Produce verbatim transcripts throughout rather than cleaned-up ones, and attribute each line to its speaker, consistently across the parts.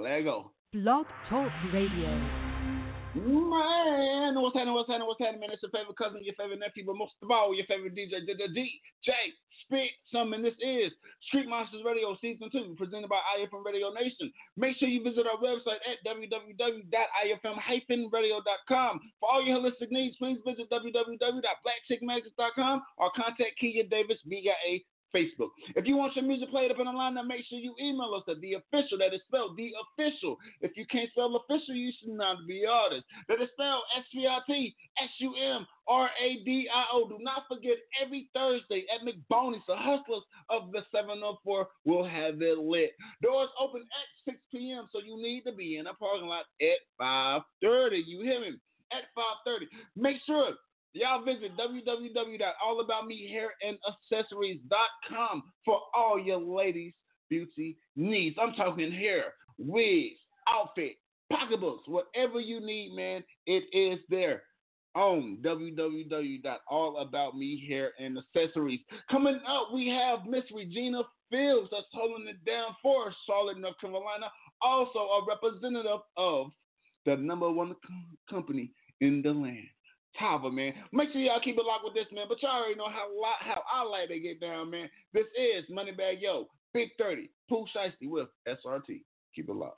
Speaker 1: There you go.
Speaker 2: Blog Talk Radio.
Speaker 1: Man, what's happening, what's happening, what's happening, man? It's your favorite cousin, your favorite nephew, but most of all, your favorite D J, D J Spit Something. This is Street Monsters Radio Season two, presented by I F M Radio Nation. Make sure you visit our website at w w w dot i f m dash radio dot com. For all your holistic needs, please visit w w w dot black chick magic dot com or contact Kia Davis via a Facebook. If you want your music played up in the lineup, make sure you email us at the official. That is spelled the official. If you can't spell official, you should not be artist. That is spelled S P I T S U M R A D I O. Do not forget, every Thursday at McBoney's, the Hustlers of the seven oh four will have it lit. Doors open at six p.m., so you need to be in a parking lot at five thirty. You hear me? At five thirty. Make sure y'all visit w w w dot all about me hair and accessories dot com for all your ladies' beauty needs. I'm talking hair, wigs, outfit, pocketbooks, whatever you need, man, it is there on w w w dot all about me hair and accessories. Coming up, we have Miss Regina Fields that's holding it down for Charlotte, North Carolina, also a representative of the number one company in the land. Tava, man. Make sure y'all keep it locked with this, man. But y'all already know how how I like to get down, man. This is Moneybag Yo, Big thirty, Pooh Shiesty with S R T. Keep it locked.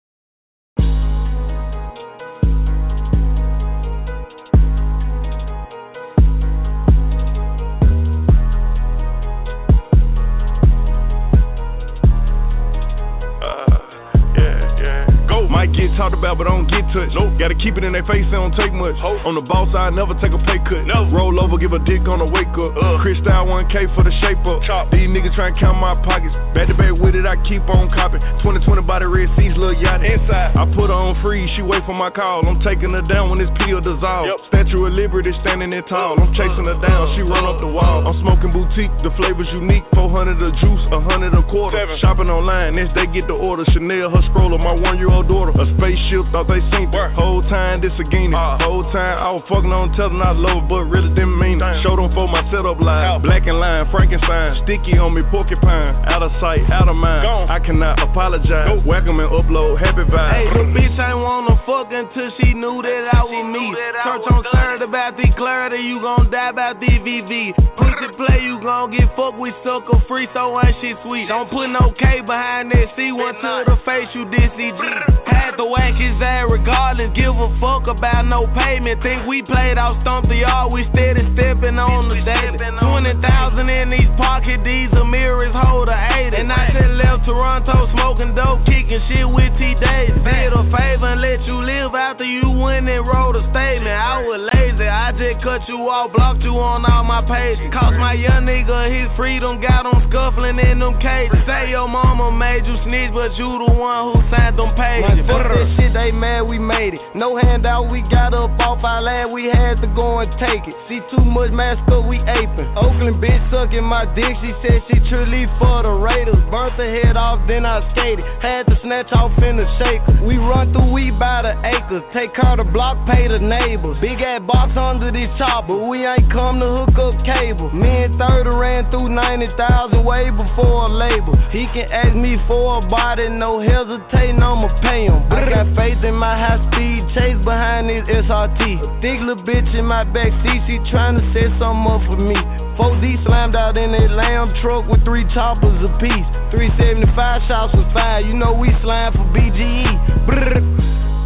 Speaker 3: Might get talked about, but don't get touched. Nope. Gotta keep it in their face, they don't take much. Hope. On the boss side, never take a pay cut. No. Roll over, give a dick on the wake up. Uh. Cristal one K for the shape up. Chop. These niggas trying to count my pockets. Back to back with it, I keep on copping. twenty twenty by the Red Seas, little yacht. Inside. I put her on freeze, she wait for my call. I'm taking her down when this pill dissolve. Yep. Statue of Liberty standing there tall. I'm chasing her down, she run up the wall. I'm smoking boutique, the flavor's unique. four hundred a juice, one hundred a quarter. Seven. Shopping online, next they get the order. Chanel, her stroller, my one-year-old daughter. A spaceship, thought they seen it. Whole time, this a guinea. Uh. Whole time, I was fucking on telling I love it, but really didn't mean it. Showed them for my setup line. Black and line, Frankenstein. Sticky on me, porcupine. Out of sight, out of mind. Gone. I cannot apologize. Nope. Whack 'em and upload, happy vibe. Hey, the bitch ain't wanna fuck until she knew that I was me. Church on third about the clarity, you gon' die about the V V. Push it play, you gon' get fucked with sucker free, so ain't shit sweet. Don't put no K behind that C, one to the face, you did C G. Had to whack his ass regardless, give a fuck about no payment. Think we played out stump the yard, we steady stepping on the daily. twenty thousand in these pockets, these Amiris hold a eighty. And I just left Toronto smoking dope, kicking shit with T-Days. Did a favor and let you live after you went and wrote a statement. I was lazy, I just cut you off, blocked you on all my pages. Cost my young nigga his freedom, got him scuffling in them cages. Say your mama made you snitch, but you the one who signed them pages. Fuck that shit, they mad we made it. No handout, we got up off our land, we had to go and take it. See too much mask up, we aping. Oakland bitch sucking my dick, she said she truly for the Raiders. Burnt the head off, then I skated. Had to snatch off in the shaker. We run through, we by the acres. Take care of the block, pay the neighbors. Big ass box under this chopper, we ain't come to hook up cable. Me and thirty ran through ninety thousand way before a label. He can ask me for a body, no hesitating, I'ma pay him. I got faith in my high speed chase behind this S R T. A thick little bitch in my backseat, she tryna set something up for me. four D slammed out in that lamb truck with three choppers apiece. three seventy-five shots was fire, you know we slime for B G E. Brrr.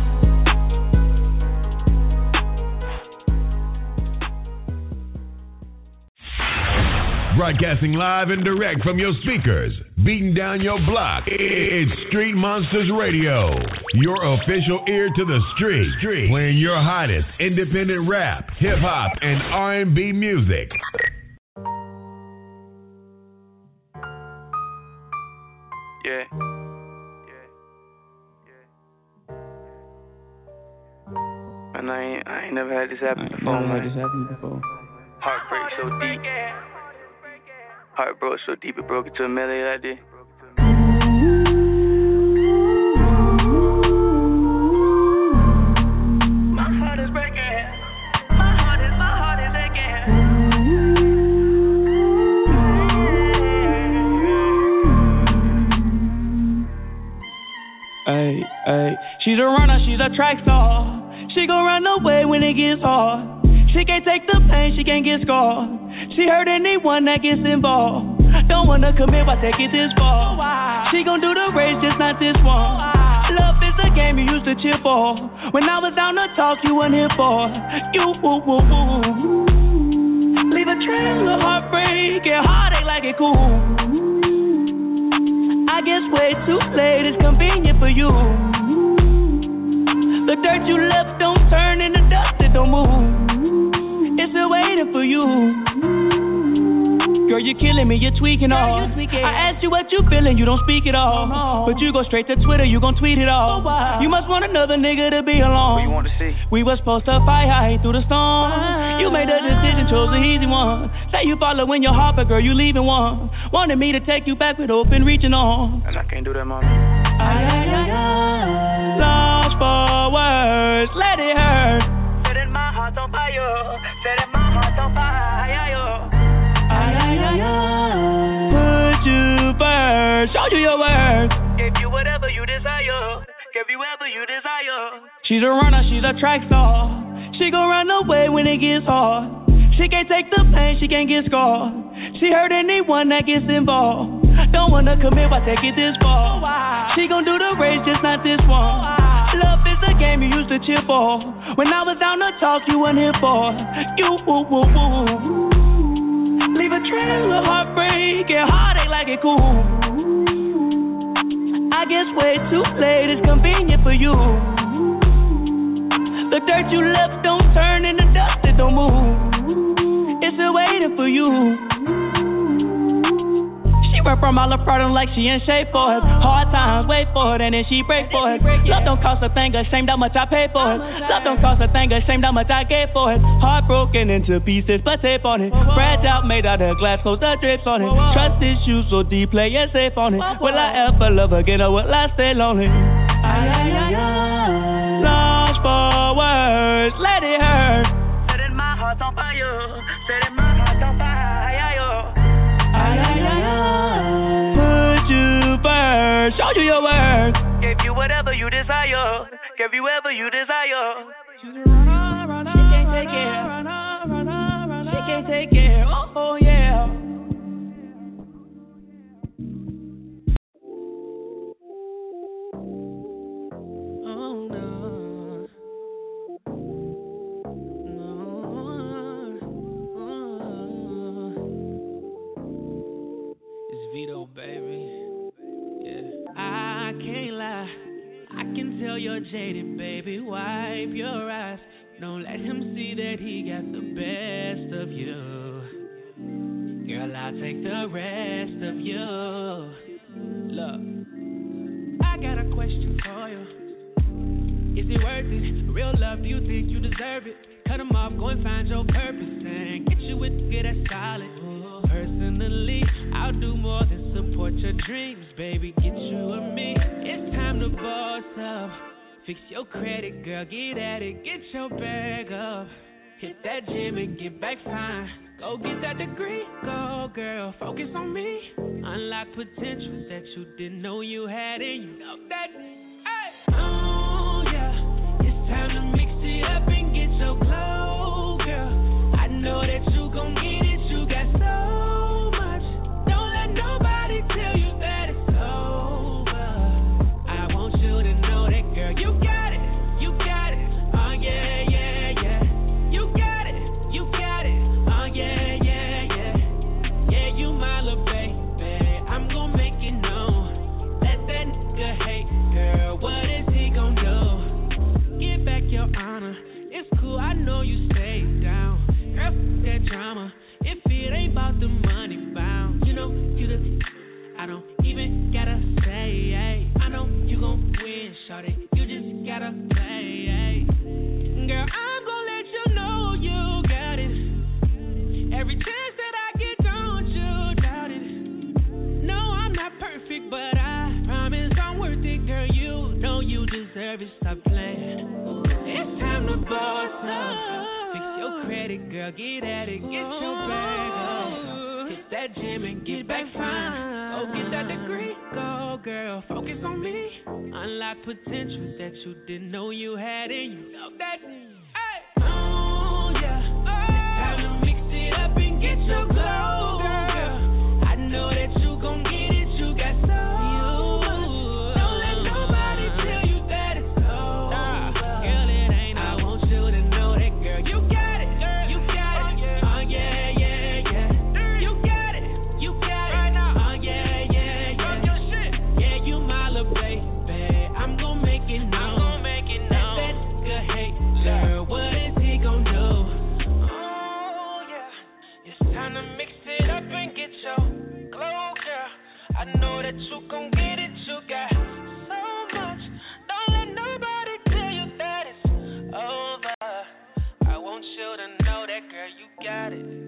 Speaker 4: Broadcasting live and direct from your speakers, beating down your block. It's Street Monsters Radio, your official ear to the street, street. Playing your hottest independent rap, hip hop, and R and B music.
Speaker 5: Yeah. And I ain't, I ain't never had this happen before, man.
Speaker 6: Never had this happen before.
Speaker 5: Heartbreak so deep. Heart broke so deep it broke into a melody like this. My heart is breaking. My heart is, my heart is aching.
Speaker 6: Ay, Ay, ay. She's a runner, she's a track star. She gon' run away when it gets hard. She can't take the pain, she can't get scarred. She hurt anyone that gets involved. Don't wanna commit, why take it this far? She gon' do the race, just not this one. Love is a game you used to cheer for. When I was down to talk, you weren't here for. You, woo, woo, woo. Leave a trail of heartbreak and heartache like it cool. I guess way too late is convenient for you. The dirt you left don't turn into dust, it don't move. It's still waiting for you. Girl, you're killing me, you're tweaking all. I asked you what you feeling, you don't speak it all. But you go straight to Twitter, you gon' tweet it all. You must want another nigga to be alone.
Speaker 5: What you want to see?
Speaker 6: We was supposed to fight high through the storm. You made a decision, chose the easy one. Say you following your heart, but girl, you leaving one. Wanted me to take you back with open reaching on.
Speaker 5: And I can't do that, mama.
Speaker 6: Ay, ay, ay, ay. Lost for words, let it hurt.
Speaker 5: Setting my heart on fire. Setting my heart on fire.
Speaker 6: Ay, ay, ay, ay. Put you first, show you your worth.
Speaker 5: Give you whatever you desire. Give you whatever you desire.
Speaker 6: She's a runner, she's a track star. She gon' run away when it gets hard. She can't take the pain, she can't get scarred. She hurt anyone that gets involved. Don't wanna commit, why take it this far? She gon' do the race, just not this one. Love is a game you used to cheer for. When I was down to talk, you weren't here for. You, woo, woo, woo. Leave a trail of heartbreak and heartache like it cool. I guess way too late is convenient for you. The dirt you left don't turn into dust, it don't move. It's still waiting for you. She run from all her problem like she in shape for it. Hard times, wait for it, and then she break for it. Love don't cost a thing, ashamed how much I pay for it. Love don't cost a thing, ashamed how much I gave for it. Heartbroken into pieces, but tape on it. Fragile, made out of glass, close the drapes on it. Trust issues so deep, play it safe on it. Will I ever love again, or will I stay lonely? Ay, ay, ay, ay. Lost for words, let it hurt.
Speaker 5: Setting my heart on fire. Setting my heart on fire.
Speaker 6: Ay, ay, ay, ay. Put you first, show you your worth.
Speaker 5: Give you whatever you desire. Give you whatever you desire.
Speaker 6: She's a runner, runner, she can't take it. Runner, runner, runner, she can't take it. Oh, oh yeah. Oh no. Vito, baby. Yeah. I can't lie. I can tell you're jaded, baby. Wipe your eyes. Don't let him see that he got the best of you. Girl, I'll take the rest of you. Look, I got a question for you. Is it worth it? Real love, do you think you deserve it? Cut him off, go and find your purpose and get you with the good that's solid. Personally, I'll do more than support your dreams, baby. Get you and me. It's time to boss up. Fix your credit, girl. Get at it. Get your bag up. Hit that gym and get back fine. Go get that degree. Go, girl. Focus on me. Unlock potential that you didn't know you had, and you know that. Hey. Oh yeah. It's time to mix it up and get your glow, girl. I know that you gon' get it. You got so much. Don't let nobody tell you that it's over. I want you to know that, girl. You got it. You got it. Oh yeah, yeah, yeah. You got it. You got it. Oh yeah, yeah, yeah. Yeah, you my little baby. I'm gon' make it known. Let that nigga hate, girl. What is he gon' do? Get back your honor. It's cool. I know you stay down. Girl, f- that drama. If it ain't about the money bound, you know you the. I don't even gotta say, hey. I know you gon' win, shawty. You just gotta play, hey. Girl, I'm gon' let you know you got it. Every chance that I get, don't you doubt it. No, I'm not perfect, but I promise I'm worth it, girl. You know you deserve it. Stop playing. It's time to boss up. Fix your credit, girl. Get at it. Get your bag up. Hit that gym and get back fine. Go get that degree. go, girl, focus on me. Unlock potential that you didn't know you had in you. Love that. Hey. Oh, yeah. Oh. It's time to mix it up and get your glow, girl. I know that you gon' get it. You got soul. Don't let nobody tell you that it's over. Girl, it ain't. I want you to know that, girl. You got it. You got it. Oh, yeah, yeah, yeah. You got it. You got it. Oh, yeah, yeah, yeah. Yeah, you my little baby. I'm gon' make it known. I'm gon' make it known. That good hate. Girl, what is he gon' do? Oh, yeah. It's time to mix it up and get your glow, girl. I know that you gon' get it. You got so much. Don't let nobody tell you that it's over. I want you to know that, girl, you got it.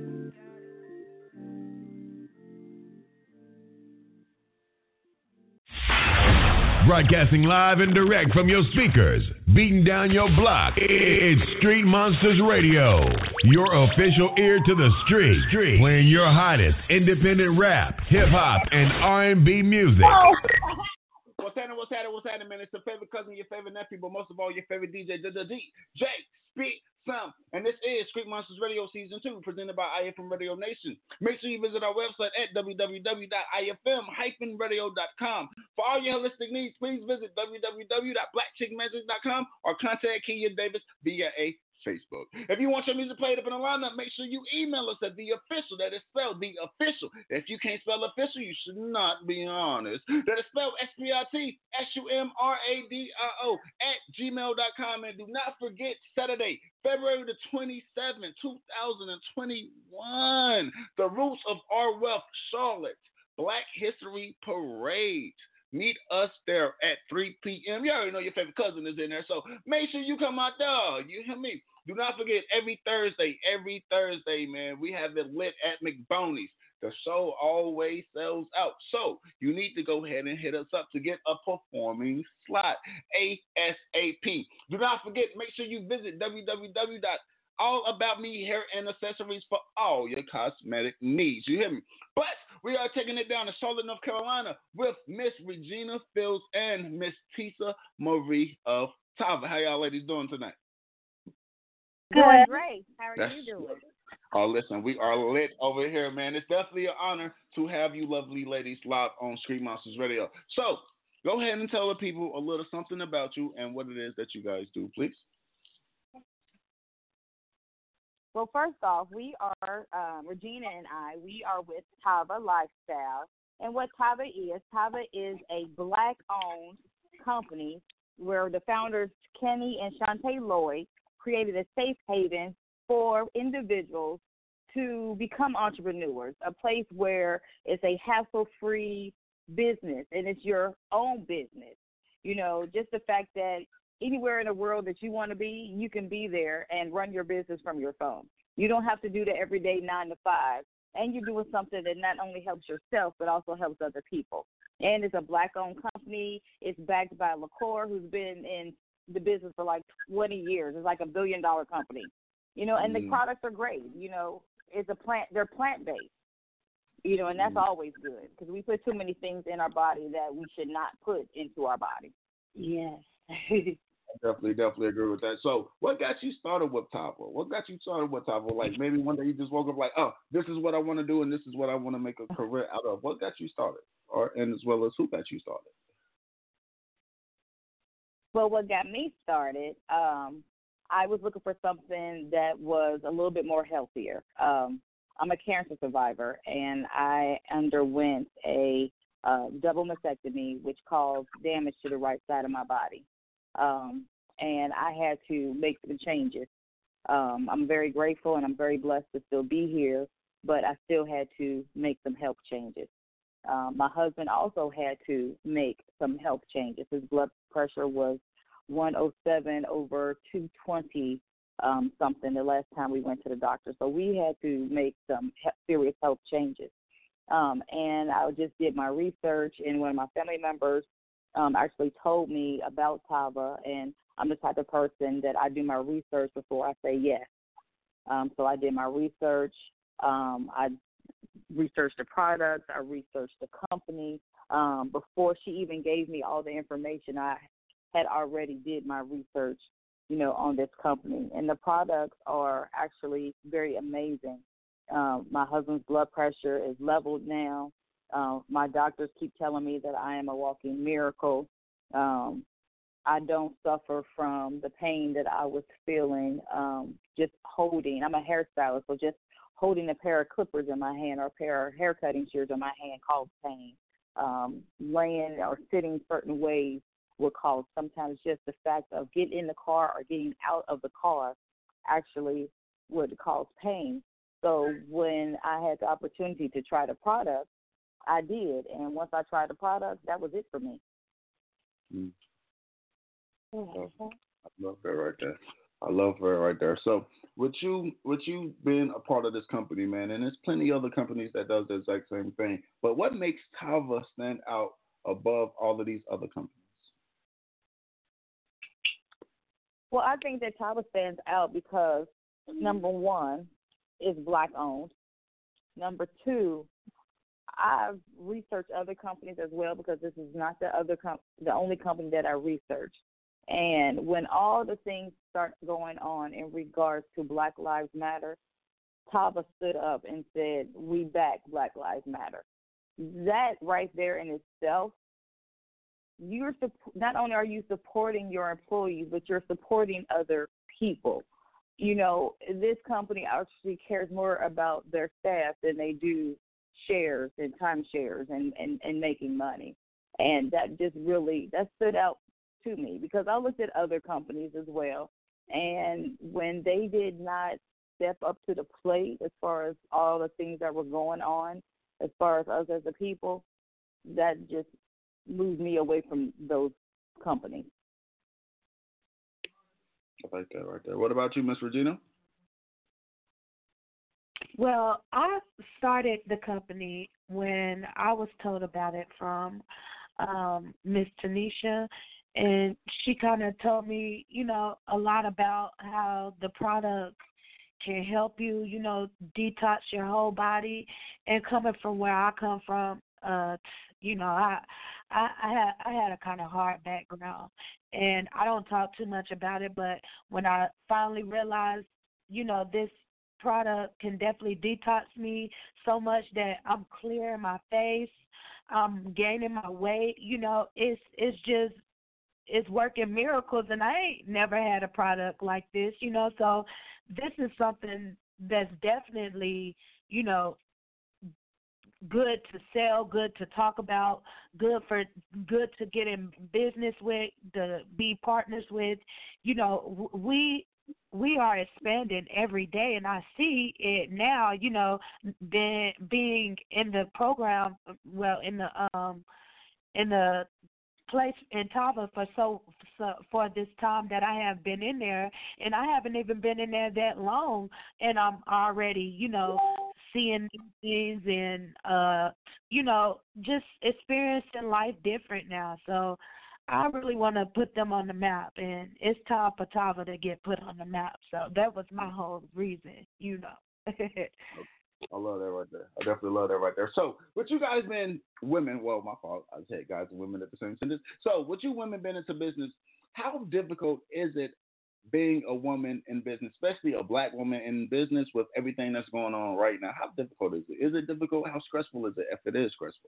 Speaker 4: Broadcasting live and direct from your speakers, beating down your block. It's Street Monsters Radio, your official ear to the street. Street, playing your hottest independent rap, hip hop, and R and B music.
Speaker 1: What's happening? What's happening? What's happening, man? It's your favorite cousin, your favorite nephew, but most of all, your favorite D J, D J Spit Some. And this is Street Monsters Radio Season two, presented by I F M Radio Nation. Make sure you visit our website at w w w dot i f m dash radio dot com. For all your holistic needs, please visit w w w dot black chick magic dot com or contact Kenya Davis via a Facebook. If you want your music played up in a lineup, make sure you email us at the official. That is spelled the official. If you can't spell official, you should not be honest. That is spelled S P I T S U M R A D I O at gmail dot com. And do not forget Saturday, February the twenty-seventh, two thousand twenty-one, the Roots of Our Wealth, Charlotte Black History Parade. Meet us there at three p.m. You already know your favorite cousin is in there, so make sure you come out there. You hear me? Do not forget, every Thursday, every Thursday, man, we have it lit at McBoney's. The show always sells out, so you need to go ahead and hit us up to get a performing slot ASAP. Do not forget, make sure you visit w w w dot all about me hair and accessories for all your cosmetic needs. You hear me? But we are taking it down to Charlotte, North Carolina with Miss Regina Fields and Miss Tisa Marie of Tava. How y'all ladies doing tonight?
Speaker 7: Doing great. How are
Speaker 1: That's,
Speaker 7: you doing?
Speaker 1: Oh, listen, we are lit over here, man. It's definitely an honor to have you lovely ladies live on Street Monsters Radio. So go ahead and tell the people a little something about you and what it is that you guys do, please.
Speaker 7: Well, first off, we are, um, Regina and I, we are with Tava Lifestyle. And what Tava is, Tava is a black-owned company where the founders, Kenny and Shantae Lloyd, created a safe haven for individuals to become entrepreneurs, a place where it's a hassle-free business and it's your own business. You know, just the fact that anywhere in the world that you want to be, you can be there and run your business from your phone. You don't have to do the everyday nine to five, and you're doing something that not only helps yourself but also helps other people. And it's a black-owned company. It's backed by LaCour, who's been in the business for like twenty years. It's like a billion-dollar company, you know. And mm. the products are great. You know, it's a plant. They're plant-based, you know, and that's mm. always good because we put too many things in our body that we should not put into our body. Yes.
Speaker 1: Definitely, definitely agree with that. So, what got you started with Tava? What got you started with Tava? Like maybe one day you just woke up like, oh, this is what I want to do, and this is what I want to make a career out of. What got you started, or and as well as who got you started?
Speaker 7: Well, what got me started, um, I was looking for something that was a little bit more healthier. Um, I'm a cancer survivor, and I underwent a uh, double mastectomy, which caused damage to the right side of my body. Um, and I had to make some changes. Um, I'm very grateful and I'm very blessed to still be here, but I still had to make some health changes. Um, my husband also had to make some health changes. His blood pressure was one oh seven over two twenty um, something the last time we went to the doctor. So we had to make some he- serious health changes. Um, and I just did my research, and one of my family members Um, actually told me about Tava, and I'm the type of person that I do my research before I say yes. Um, so I did my research. Um, I researched the products. I researched the company. Um, before she even gave me all the information, I had already did my research, you know, on this company. And the products are actually very amazing. Um, my husband's blood pressure is leveled now. Uh, my doctors keep telling me that I am a walking miracle. Um, I don't suffer from the pain that I was feeling um, just holding. I'm a hairstylist, so just holding a pair of clippers in my hand or a pair of hair cutting shears in my hand causes pain. Um, laying or sitting certain ways would cause sometimes just the fact of getting in the car or getting out of the car actually would cause pain. So when I had the opportunity to try the product, I did. And once I tried the product, that was it for me.
Speaker 1: Mm. I love that right there. I love that right there. So with you, with you being a part of this company, man, and there's plenty of other companies that does the exact same thing. But what makes Tava stand out above all of these other companies?
Speaker 7: Well, I think that Tava stands out because number one, it's black owned. Number two, I've researched other companies as well because this is not the other com- the only company that I researched. And when all the things start going on in regards to Black Lives Matter, Tava stood up and said, "We back Black Lives Matter." That right there in itself, you're not only are you supporting your employees, but you're supporting other people. You know, this company actually cares more about their staff than they do shares and timeshares and, and, and making money. And that just really, that stood out to me because I looked at other companies as well. And when they did not step up to the plate as far as all the things that were going on, as far as us as a people, that just moved me away from those companies.
Speaker 1: I like that right there. What about you, Miss Regina?
Speaker 2: Well, I started the company when I was told about it from um, Miss Tanisha, and she kind of told me, you know, a lot about how the product can help you, you know, detox your whole body. And coming from where I come from, uh, you know, I, I, I had I had a kind of hard background, and I don't talk too much about it. But when I finally realized, you know, this product can definitely detox me so much that I'm clearing my face, I'm gaining my weight. You know, it's it's just it's working miracles, and I ain't never had a product like this. You know, so this is something that's definitely, you know, good to sell, good to talk about, good for good to get in business with, to be partners with. You know, we we are expanding every day, and I see it now. You know, being being in the program, well, in the um in the place in Tava for so, so for this time that I have been in there, and I haven't even been in there that long, and I'm already, you know, seeing things and uh, you know, just experiencing life different now. So I really want to put them on the map, and it's time for Tava to get put on the map. So that was my whole reason, you know.
Speaker 1: I love that right there. I definitely love that right there. So, with you guys being women, well, my fault, I said guys and women at the same sentence. So, with you women being into business, how difficult is it being a woman in business, especially a black woman in business with everything that's going on right now? How difficult is it? Is it difficult? How stressful is it if it is stressful?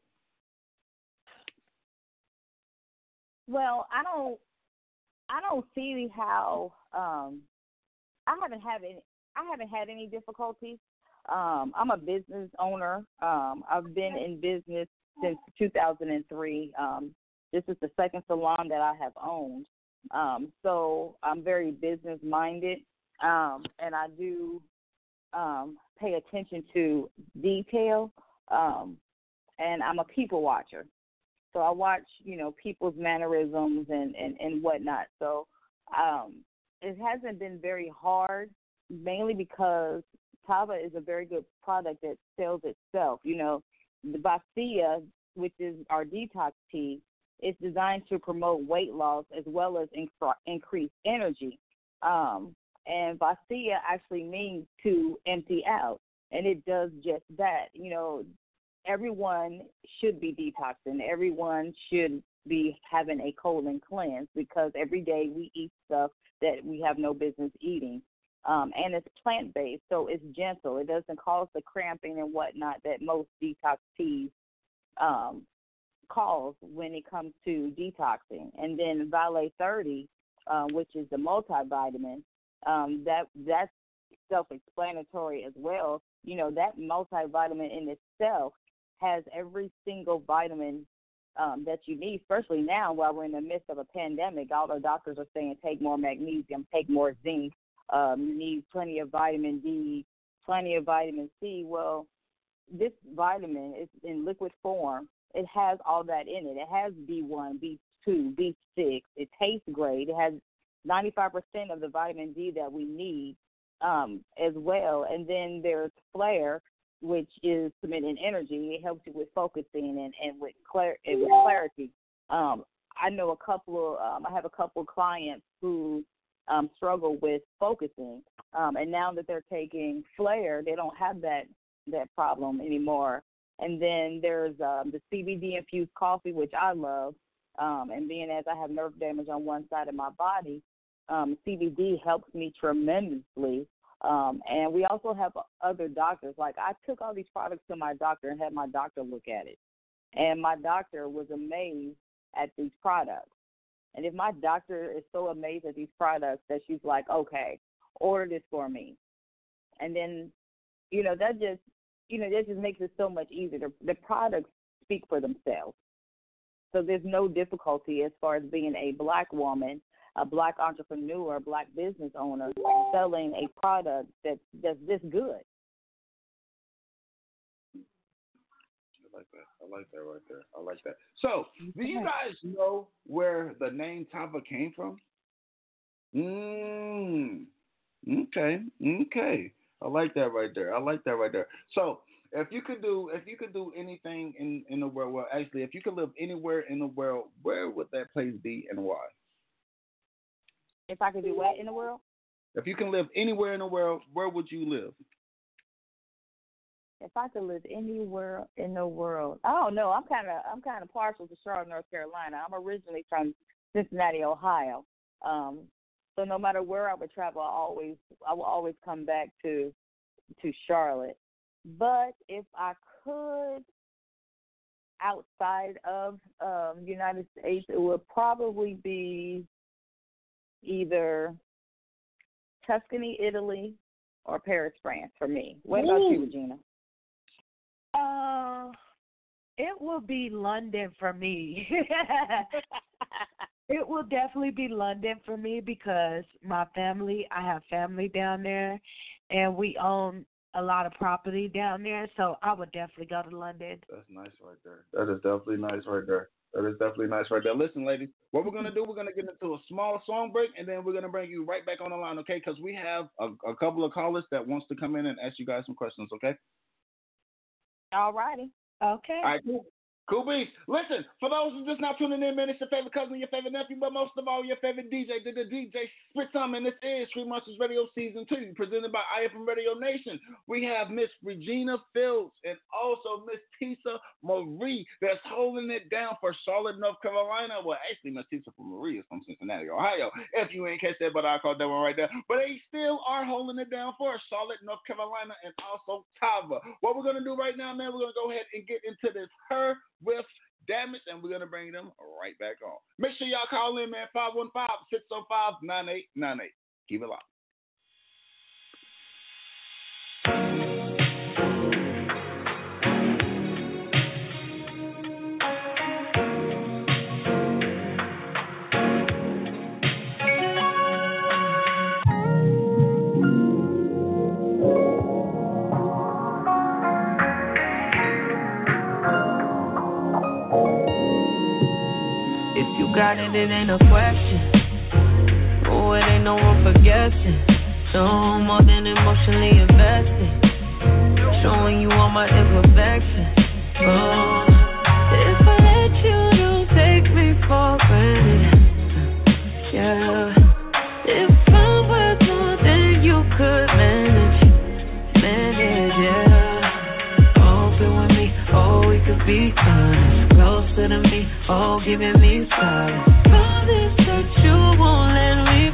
Speaker 7: Well, I don't, I don't see how. Um, I haven't had any. I haven't had any difficulties. Um, I'm a business owner. Um, I've been in business since two thousand three. Um, this is the second salon that I have owned. Um, so I'm very business minded, um, and I do um, pay attention to detail. Um, and I'm a people watcher. So I watch, you know, people's mannerisms and, and, and whatnot. So um, it hasn't been very hard, mainly because Tava is a very good product that sells itself. You know, the Vasia, which is our detox tea, is designed to promote weight loss as well as inc- increase energy. Um, and Vasia actually means to empty out. and it does just that. You know, everyone should be detoxing. Everyone should be having a colon cleanse because every day we eat stuff that we have no business eating. Um, and it's plant-based, so it's gentle. It doesn't cause the cramping and whatnot that most detox teas um, cause when it comes to detoxing. And then Vale thirty, uh, which is the multivitamin, um, that that's self-explanatory as well. You know, that multivitamin in itself has every single vitamin um, that you need, especially now while we're in the midst of a pandemic. All the doctors are saying take more magnesium, take more zinc. Um, you need plenty of vitamin D, plenty of vitamin C. Well, this vitamin is in liquid form. It has all that in it. It has B one, B two, B six. It tastes great. It has ninety-five percent of the vitamin D that we need um, as well. And then there's Flare, which is submitting energy. It helps you with focusing and, and with, clar- and with clarity. Um, I know a couple of, um, I have a couple of clients who Um, struggle with focusing, um, and now that they're taking Flare, they don't have that that problem anymore. And then there's um, the C B D infused coffee, which I love, um, and being as I have nerve damage on one side of my body, um, C B D helps me tremendously. Um, and we also have other doctors. Like I took all these products to my doctor and had my doctor look at it, and my doctor was amazed at these products. And if my doctor is so amazed at these products that she's like, okay, order this for me. And then, you know, that just, you know, that just makes it so much easier. The, the products speak for themselves. So there's no difficulty as far as being a black woman, a black entrepreneur, a black business owner selling a product that's, that's this good.
Speaker 1: I like that. I like that right there. I like that. So, do you guys know where the name Tava came from? Mm. Okay. Okay. I like that right there. I like that right there. So, if you could do, if you could do anything in, in the world, well, actually, if you could live anywhere in the world, where would that place be and why?
Speaker 7: If I could do what in the world?
Speaker 1: If you can live anywhere in the world, where would you live?
Speaker 7: If I could live anywhere in the world, I don't know. I'm kind of I'm kind of partial to Charlotte, North Carolina. I'm originally from Cincinnati, Ohio. Um, so no matter where I would travel, I always I will always come back to to Charlotte. But if I could, outside of um, United States, it would probably be either Tuscany, Italy, or Paris, France for me. What about you, Regina?
Speaker 2: Uh, it will be London for me. It will definitely be London for me because my family, I have family down there, and we own a lot of property down there, so I would definitely go to London.
Speaker 1: That's nice right there. That is definitely nice right there. That is definitely nice right there. Listen, ladies, what we're going to do, we're going to get into a small song break, and then we're going to bring you right back on the line, okay? Because we have a, a couple of callers that wants to come in and ask you guys some questions, okay?
Speaker 7: All righty.
Speaker 2: Okay.
Speaker 1: All right, cool. Cool beats. Listen, for those who just now tuning in, man, it's your favorite cousin, your favorite nephew, but most of all, your favorite D J, the, the D J Spit Some, and this is Street Monsters Radio Season two, presented by I F M Radio Nation. We have Miss Regina Fields and also Miss Tisa Marie that's holding it down for Charlotte, North Carolina. Well, actually, Miss Tisa Marie is from Cincinnati, Ohio. If you ain't catch that, but I caught that one right there. But they still are holding it down for Charlotte, North Carolina, and also Tava. What we're going to do right now, man, we're going to go ahead and get into this Her with Damage, and we're going to bring them right back on. Make sure y'all call in, man, five one five, six oh five, nine eight nine eight. Keep it locked.
Speaker 6: Got it, it ain't a question. Oh, it ain't no room for guessing. No more than emotionally invested. Showing you all my imperfections. Oh, if I let you, don't take me for granted. Yeah, if I'm worth more than you could manage, manage, yeah. giving me silence. Promise that you won't let me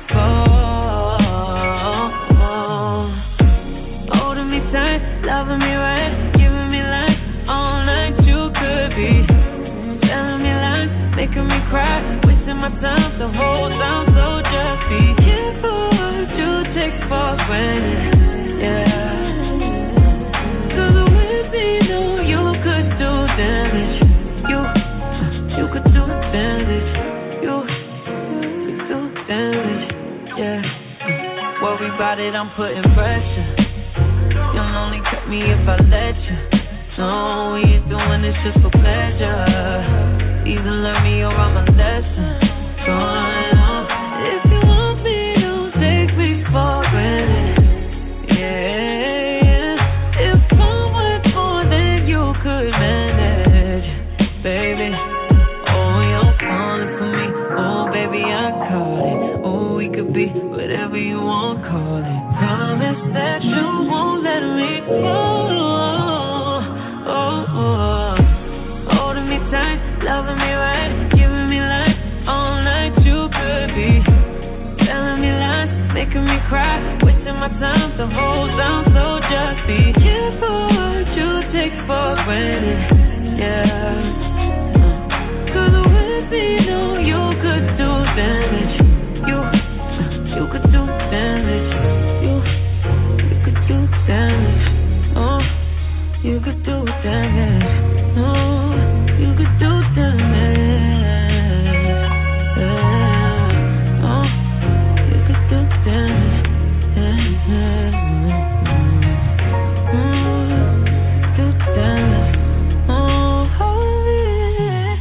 Speaker 6: fall. Holding me tight, loving me right, giving me life all night. You could be telling me lies, making me cry, wasting my time to hold down. So just be careful what you take for granted. Yeah. Cause with me, know you could do damage. You, you could do damage. You could do damage. Yeah. Worry about it, I'm putting pressure. You'll only cut me if I let you. No, we ain't doing this just for pleasure. Either learn me or I'm a lesson. So I know if you want me, don't take me for granted. Yeah, if I went more than you could manage, baby. Oh, you're falling for me. Oh, baby, I caught it. Oh, we could be whatever you want, call it. Promise that you won't let me fall. Loving me right, giving me life all night. You could be telling me lies, making me cry, wasting my time to hold down. So just be careful what you take for granted. Yeah. Cause with me, know you could do damage. You, you could do damage. You, you could do damage. Oh, you could do damage. Oh, you could do damage. Yeah. Oh, you could do damage. Yeah. Mm, do damage. Oh, oh, yeah.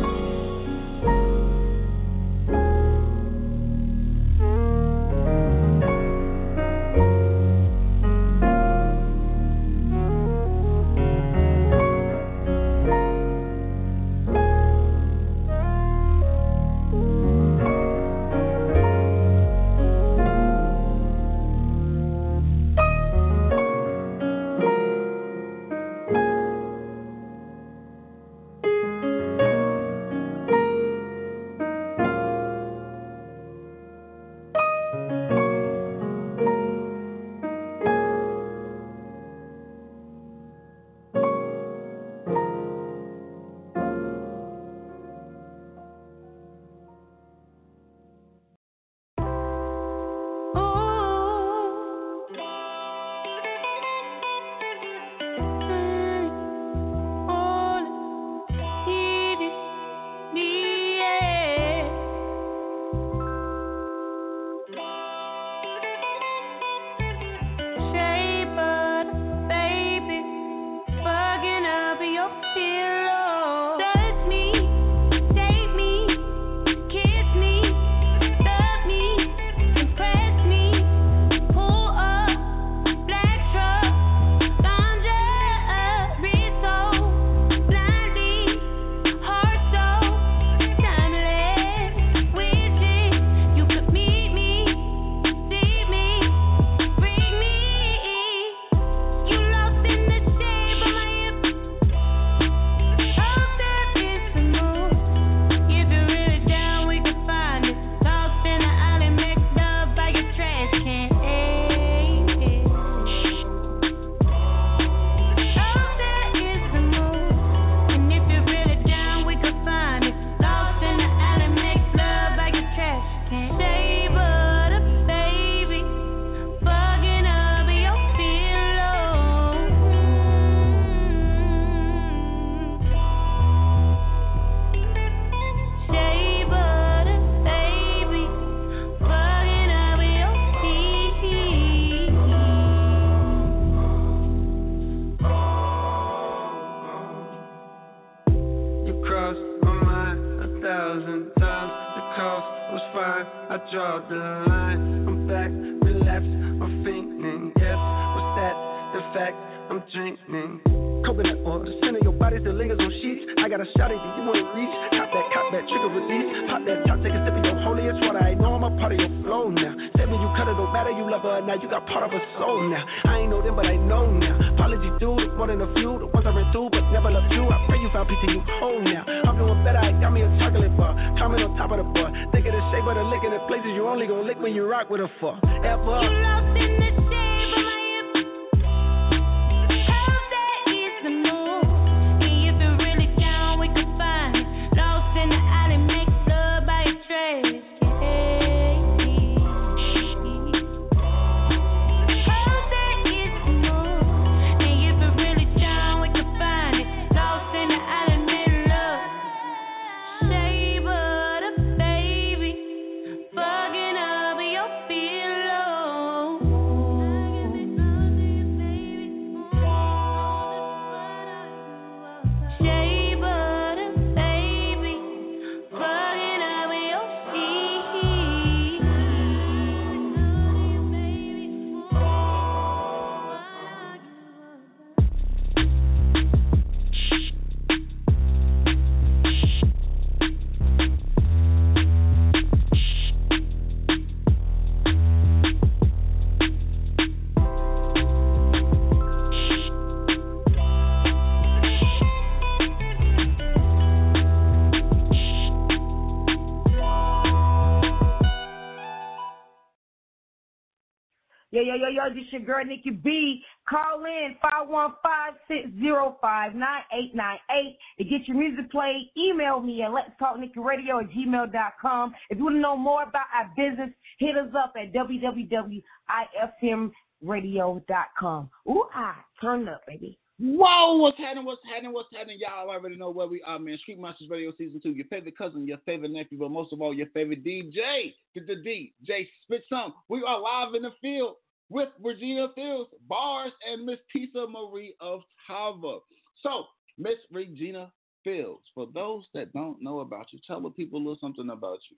Speaker 8: draw the line. I'm back, relapse, I'm fainting. Yes, what's that? The fact, I'm drinking. Coconut oil, the scent of your body still lingers on sheets. I got a shot at you, you wanna reach? Cop that, cop that, trigger release. Pop that top, take a sip of your holiest water. I know I'm a part of your flow now. Said when you cut it, don't don't matter, you love her now, you got part of her soul now. I ain't know them, but I know now. Apology due, it's more than a few. The ones I ran through, but never loved you. I pray you found peace and you home now. I'm doing better, I got me a chocolate bar. Comment on top of the bar. Think of the shape of the lick in the places you only gon' lick when you rock with her for. Ever.
Speaker 9: You lost in the shade, but I am. How that is the mood. And if you're really down, we can find it. Lost in the alley, make love by a trace.
Speaker 10: Yo, yo, yo, yo, this your girl, Nikki B. Call in five one five, six zero five, nine eight nine eight to get your music played. Email me at let's talk nikki radio at gmail dot com. If you want to know more about our business, hit us up at w w w dot i f m radio dot com. Ooh, ah, turn up, baby.
Speaker 1: Whoa, what's happening, what's happening, what's happening? Y'all already know where we are, man. Street Monsters Radio Season two. Your favorite cousin, your favorite nephew, but most of all, your favorite D J. The, the D J Spit Some. We are live in the field with Regina Fields, Bars, and Miss Tisa Marie of Tava. So, Miss Regina Fields, for those that don't know about you, tell the people a little something about you.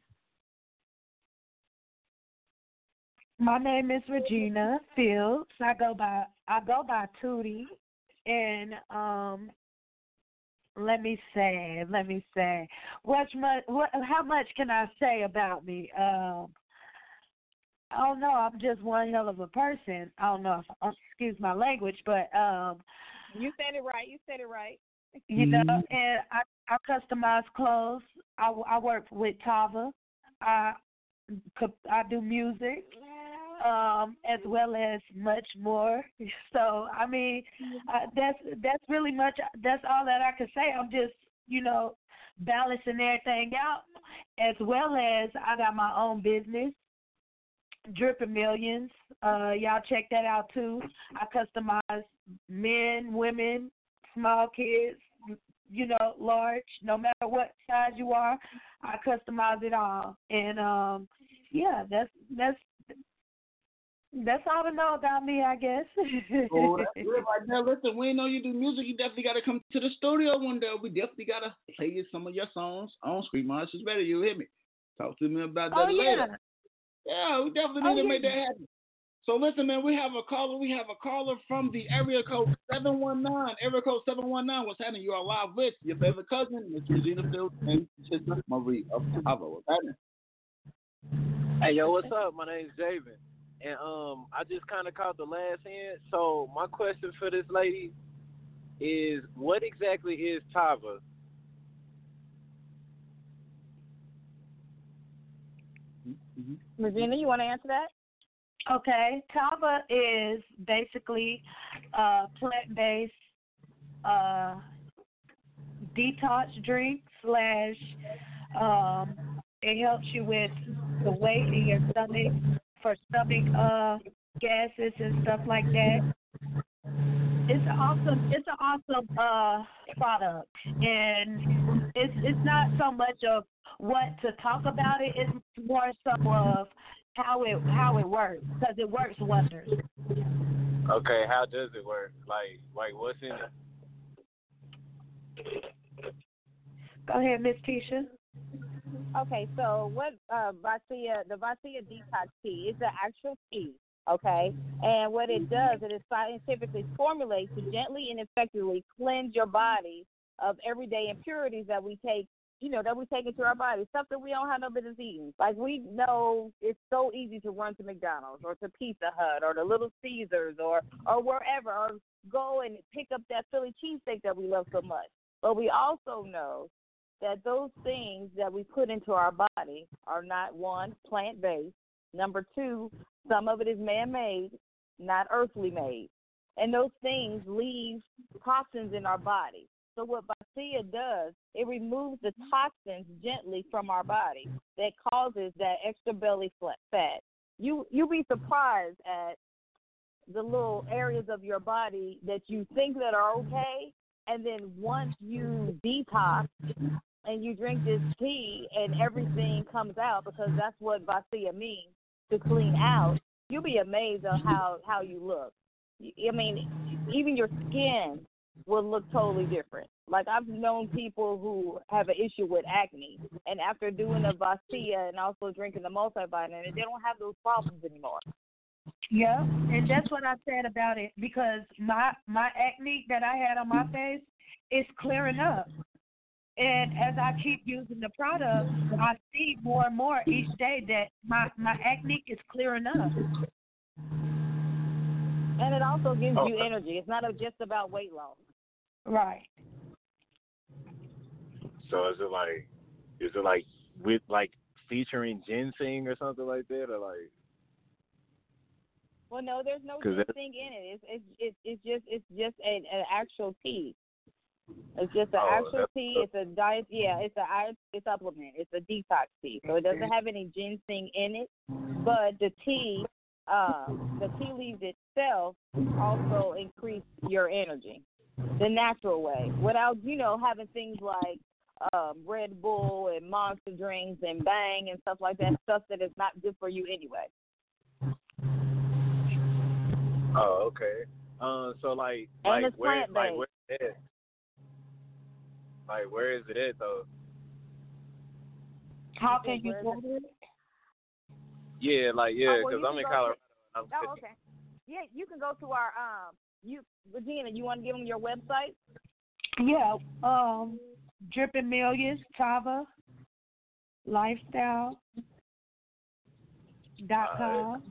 Speaker 2: My name is Regina Fields. I go by I go by Tootie, and um, let me say, let me say, what much, what, how much can I say about me? Um, I don't know. I'm just one hell of a person. I don't know if, excuse my language, but um,
Speaker 7: you said it right. You said it right.
Speaker 2: You know, and I, I customize clothes. I, I work with Tava. I I do music, um, as well as much more. So I mean, uh, that's that's really much. That's all that I can say. I'm just, you know, balancing everything out, as well as I got my own business, Dripping Millions. Uh, y'all check that out too. I customize men, women, small kids, you know, large, no matter what size you are, I customize it all. And um, yeah, that's that's that's all to know about me, I guess.
Speaker 1: Oh, that's good right now. Listen, we know you do music. You definitely got to come to the studio one day. We definitely got to play you some of your songs on Street Monsters Radio. You hear me? Talk to me about that
Speaker 2: oh,
Speaker 1: later.
Speaker 2: Yeah.
Speaker 1: Yeah, we definitely need
Speaker 2: oh,
Speaker 1: to
Speaker 2: yeah.
Speaker 1: make that happen. So listen, man, we have a caller. We have a caller from the area code seven one nine. Area code seven one nine. What's happening? You are live with your favorite cousin, Miss Regina Fields, and Sister Marie of Tava. What's happening?
Speaker 11: Hey, yo, what's up? My name's Javen. And um, I just kind of caught the last hint. So my question for this lady is, what exactly is Tava?
Speaker 7: Mm-hmm. Regina, you want to answer that?
Speaker 2: Okay. Tava is basically uh, plant-based uh, detox drink slash um, it helps you with the weight in your stomach for stomach uh, gases and stuff like that. It's awesome. It's an awesome uh, product, and it's it's not so much of what to talk about it. It's more so of how it how it works, because it works wonders.
Speaker 11: Okay, how does it work? Like like what's in it?
Speaker 2: Go ahead, Miss Tisha.
Speaker 7: Okay, so what uh, Vasia, the Vasia Detox Tea is the actual tea. Okay, and what it does, it is scientifically formulated to gently and effectively cleanse your body of everyday impurities that we take you know, that we take into our body, stuff that we don't have no business eating. Like, we know it's so easy to run to McDonald's or to Pizza Hut or to Little Caesars or, or wherever, or go and pick up that Philly cheesesteak that we love so much. But we also know that those things that we put into our body are not, one, plant-based. Number two, some of it is man-made, not earthly made. And those things leave toxins in our body. So what Basia does, it removes the toxins gently from our body that causes that extra belly fat. You, you'll be surprised at the little areas of your body that you think that are okay, and then once you detox and you drink this tea and everything comes out, because that's what Basia means, to clean out, you'll be amazed at how, how you look. I mean, even your skin will look totally different. Like, I've known people who have an issue with acne, and after doing the Basia and also drinking the multivitamin, they don't have those problems anymore.
Speaker 2: Yeah, and that's what I said about it, because my my acne that I had on my face is clearing up. And as I keep using the product, I see more and more each day that my, my acne is clearing up.
Speaker 7: And it also gives oh. you energy. It's not just about weight loss.
Speaker 2: Right.
Speaker 11: So is it like, is it like with like featuring ginseng or something like that, or like?
Speaker 7: Well, no, there's no ginseng in it. It's it's it's, it's just it's just an, an actual tea. It's just an oh, actual tea. It's a diet. Yeah, it's a it's a supplement. It's a detox tea. So it doesn't have any ginseng in it, but the tea, uh, the tea leaves itself also increase your energy, the natural way, without you know having things like um, Red Bull and Monster drinks and Bang and stuff like that. Stuff that is not good for you anyway.
Speaker 11: Oh, okay. Um, so like,
Speaker 7: and
Speaker 11: like
Speaker 7: it's
Speaker 11: where,
Speaker 7: plant-based.
Speaker 11: like where is it? Like where is it at though?
Speaker 2: How can you order it?
Speaker 11: Yeah, like yeah, because
Speaker 7: oh, well,
Speaker 11: I'm in Colorado.
Speaker 7: To,
Speaker 11: I'm
Speaker 7: oh, okay. Yeah, you can go to our um. You, Regina, you want to give them your website?
Speaker 2: Yeah. Um, Dripping Millions, Tava, Lifestyle dot com.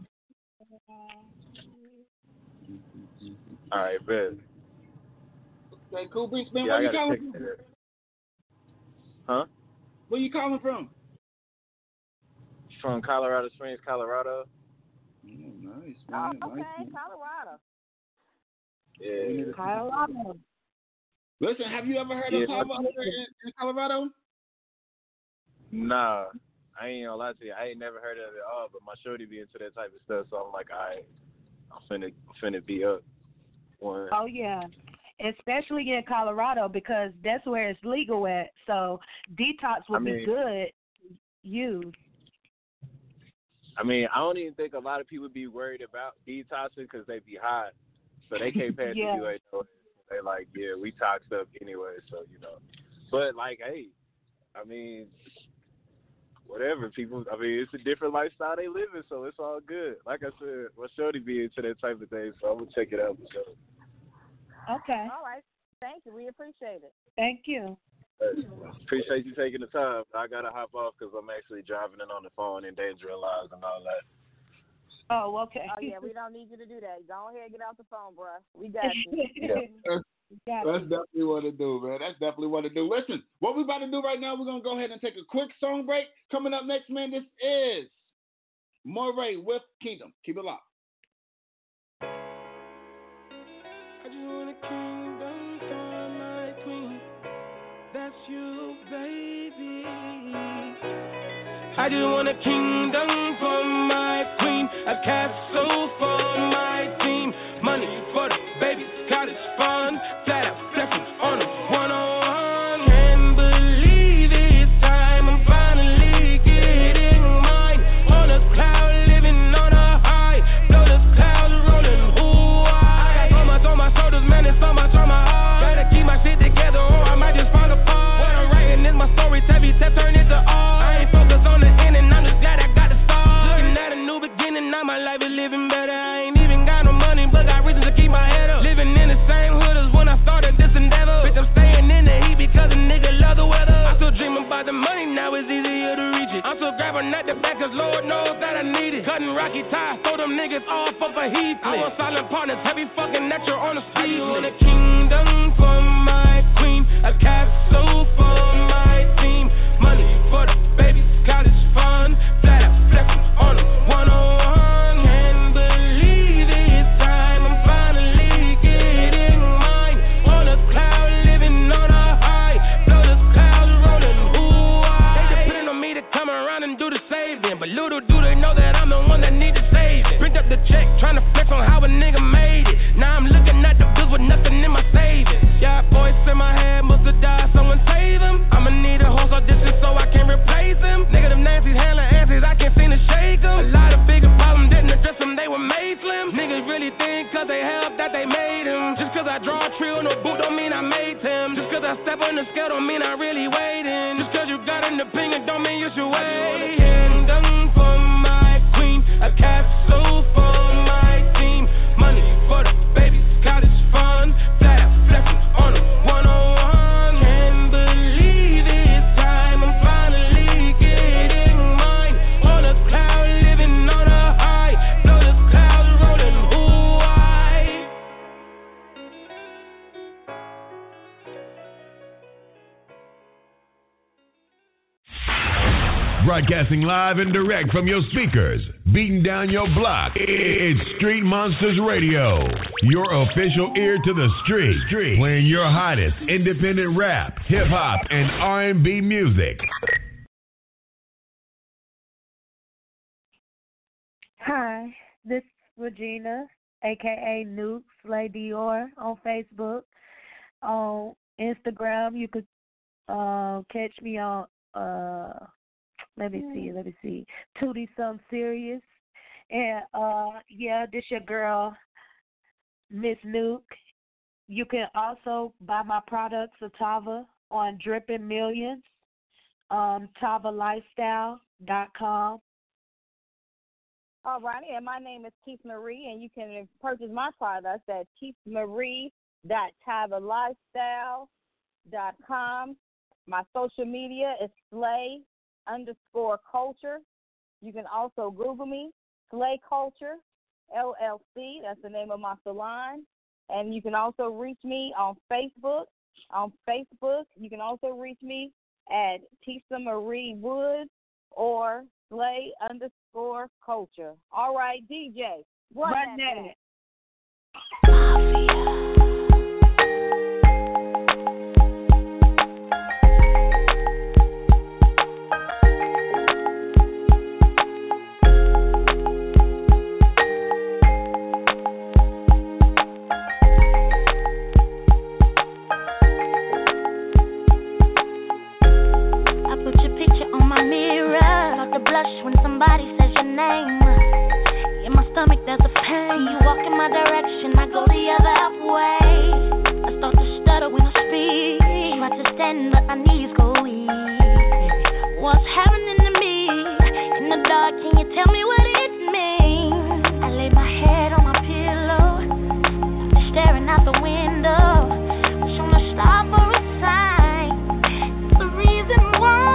Speaker 11: All right, bet.
Speaker 1: Okay, cool. Beats, man,
Speaker 11: yeah,
Speaker 1: where you calling from?
Speaker 11: That. Huh?
Speaker 1: Where you calling from?
Speaker 11: From Colorado Springs, Colorado.
Speaker 1: Oh, nice, man.
Speaker 7: Oh, okay,
Speaker 1: nice,
Speaker 7: Colorado.
Speaker 11: Yeah.
Speaker 2: Colorado.
Speaker 1: Listen, have you ever heard
Speaker 11: yeah.
Speaker 1: of Tava in, in Colorado?
Speaker 11: Nah. I ain't gonna lie to you. I ain't never heard of it at all, but my shorty be into that type of stuff, so I'm like, all right, I'm finna, I'm finna be up. One.
Speaker 2: Oh, yeah. Especially in Colorado, because that's where it's legal at. So detox would
Speaker 11: I mean,
Speaker 2: be good used.
Speaker 11: I mean, I don't even think a lot of people be worried about detoxing because they be hot, so they can't pass
Speaker 2: yeah.
Speaker 11: the U H O. They like, yeah, we toxed up anyway, so you know. But like, hey, I mean, whatever people. I mean, it's a different lifestyle they live in, so it's all good. Like I said, my shorty be into that type of thing, so I'm gonna check it out for sure.
Speaker 2: Okay.
Speaker 7: All right. Thank you. We appreciate it.
Speaker 2: Thank you.
Speaker 11: Appreciate you taking the time. I gotta hop off because I'm actually driving in on the phone, endangering lives and all that.
Speaker 2: Oh, okay.
Speaker 7: Oh yeah, we don't need you to do that. Go ahead, get out the phone, bro. We got you.
Speaker 1: yeah. That's, that's definitely what to do, man. That's definitely what to do. Listen, what we're about to do right now, we're gonna go ahead and take a quick song break. Coming up next, man, this is Moray with Kingdom. Keep it locked.
Speaker 6: I just want a kingdom for my queen. That's you, baby. I just want a kingdom for my queen. A castle for my team. Money for the baby, college fund. Flat out blessings on a one-on-one. Can't believe it's time. I'm finally getting mine. On a cloud, living on a high. Blow the clouds rolling. Ooh, I got so much on my shoulders, man. It's so much on my heart. Gotta keep my shit together or I might just fall apart. What I'm writing is my story. Heavy step turn into art. I ain't focused on the end and I'm just glad I got the start. Looking at a new beginning. Now my life is living
Speaker 12: go grab a nut the back, cause Lord knows that I need it. Cutting rocky ties, throw them niggas off of a heat. I want silent partners, heavy fucking natural on the speed. I want a kingdom for my queen, a castle for my team. Money for the babies, college fund, flat out flexing on a one oh one. Can't believe it's time, I'm finally getting mine. On a cloud, living on a high, blow the clouds rolling, ooh, I. They depending on me to come around and do the saving, but little do they know that I'm the one that need to save it. Bring up the check, trying to flex on how a nigga made it. Now I'm looking at the bills with nothing in my savings. Yeah, voice in my head must have died, someone save him. I'ma need a horse or distance so I can replace him. Nigga, them Nancy's handling answers, I can't seem to shake them. A lot of bigger problems didn't address them, they were made slim. Niggas really think cause they helped that they made him. Just cause I draw a tree on a boot don't mean I made him. Just cause I step on the scale don't mean I really waiting. Just cause you got an opinion don't mean you should wait. Kingdom for my queen, a castle for my team. Money for the babies, college fund, flat out flexing on a one oh one. Can't believe it's time, I'm finally getting mine. On a cloud, living on a high, blow the clouds rolling, ooh, I.
Speaker 4: Broadcasting live and direct from your speakers, beating down your block. It's Street Monsters Radio, your official ear to the street, street, playing your hottest independent rap, hip hop, and R and B music.
Speaker 2: Hi, this is Regina, aka Nuke Slay Dior on Facebook. On Instagram, you could uh, catch me on. Uh, Let me see, let me see. Tootie Some Serious. And, uh, yeah, this your girl, Miss Nuke. You can also buy my products of Tava on Drippin' Millions, um, tava lifestyle dot com.
Speaker 7: All righty, and my name is Keith Marie, and you can purchase my products at keith marie dot tava lifestyle dot com. My social media is Slay underscore culture. You can also Google me, Slay Culture, L L C. That's the name of my salon. And you can also reach me on Facebook. On Facebook, you can also reach me at Tisa Marie Woods or Slay underscore culture. All right, D J, run, run that. that.
Speaker 9: When somebody says your name, in my stomach there's a pain. You walk in my direction, I go the other way. I start to stutter when I speak. Try to stand, but my knees go weak. What's happening to me? In the dark, can you tell me what it means? I lay my head on my pillow, staring out the window, wish on a star for a sign. It's the reason why.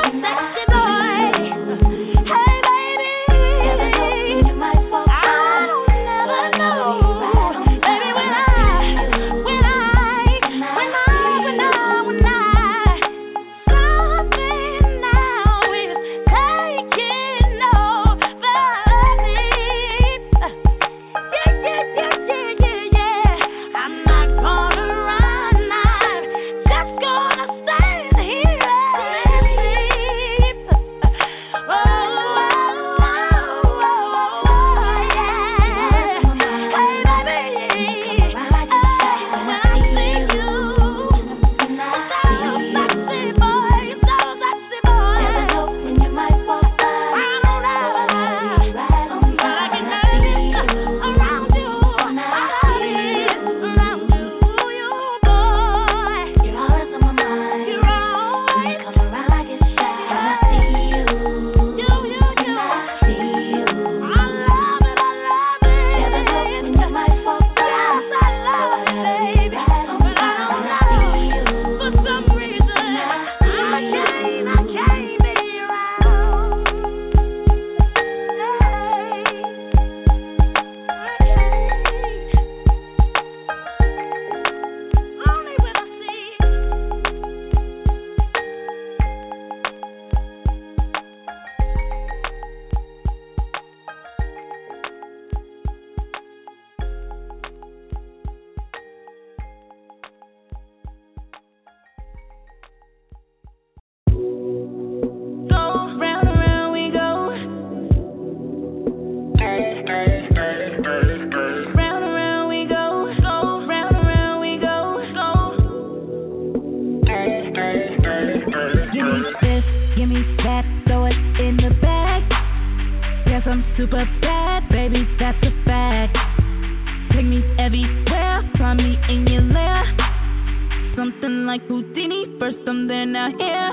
Speaker 13: Hey baby,
Speaker 9: super bad, baby, that's a fact. Take me everywhere, fly me in your lair. Something like Houdini, first I'm there, now here.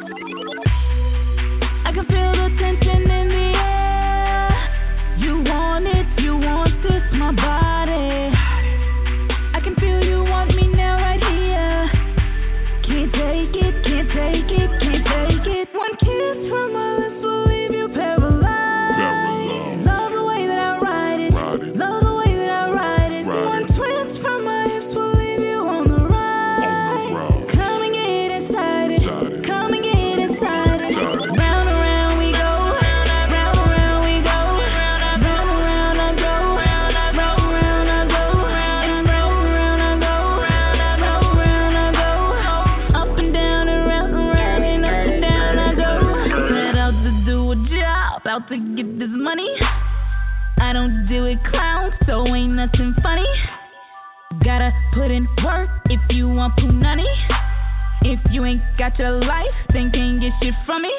Speaker 9: I can feel the tension in the air. You want it, you want this, my body. I can feel you want me now right here. Can't take it, can't take it, can't take it. One kiss from my lips will leave you paralyzed. paralyzed. Love the way that I ride it, ride it. Love the way that I ride it. Ride One it. twist from my hips will leave you on the ride. Come and get inside it, it. Come and get inside it. it. Round and round we go, round and round we go, round and round I go, round and round I go, and round and round I go, round and round I go, up and down and round and round and up and down I go. Set out to do a job, out to get this money. I don't deal with clowns, so ain't nothing funny. Gotta put in work if you want punani. If you ain't got your life, then can't get shit from me.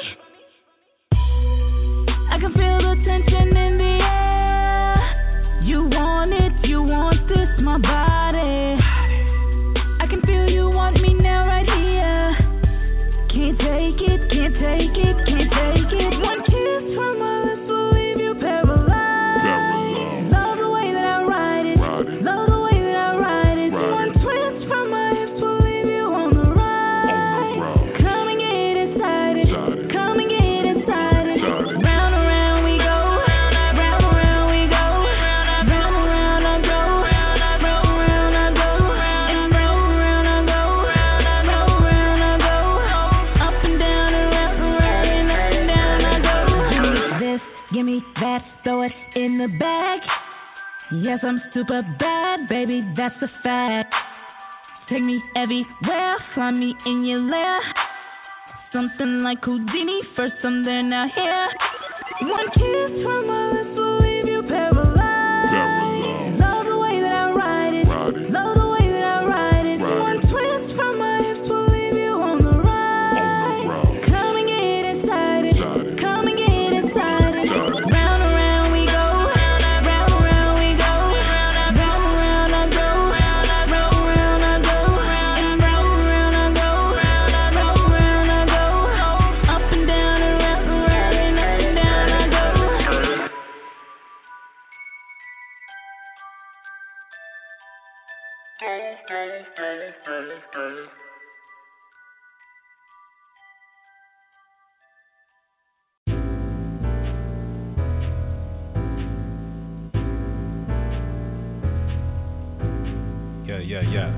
Speaker 9: I can feel the tension in the air. You want it, you want this, my body. I can feel you want me now right here. Can't take it, can't take it, can't take it. One kiss from my lips will leave you paralyzed. paralyzed. Love the way that I ride it, ride it. Love the way that I ride it. Ride One it. twist from my hips will leave you on the ride. Come and get inside it, it. Come and get inside it. it. Round and round we go, round and round we go, round and round I go, round and round I go, and round and round I go, round and round I go, up and down and round and round and up and down I go. Give me this, give me that, throw it in the bag. Yes, I'm super bad, baby, that's a fact. Take me everywhere, fly me in your lair. Something like Houdini, first I'm there, now here. One kiss from my lips will leave you paralyzed. paralyzed. Love the way that I ride it, ride it. Love the way that I ride it. Ride One it. twist from my hips will leave you on the ride. Come and get inside it, it. Come and get inside it. it. Round and round we go, round and round we go, round and round I go, round and round I go, and round and round I go, round and round I go, up and down and round and round and up and down I go.
Speaker 13: Yeah, yeah, yeah.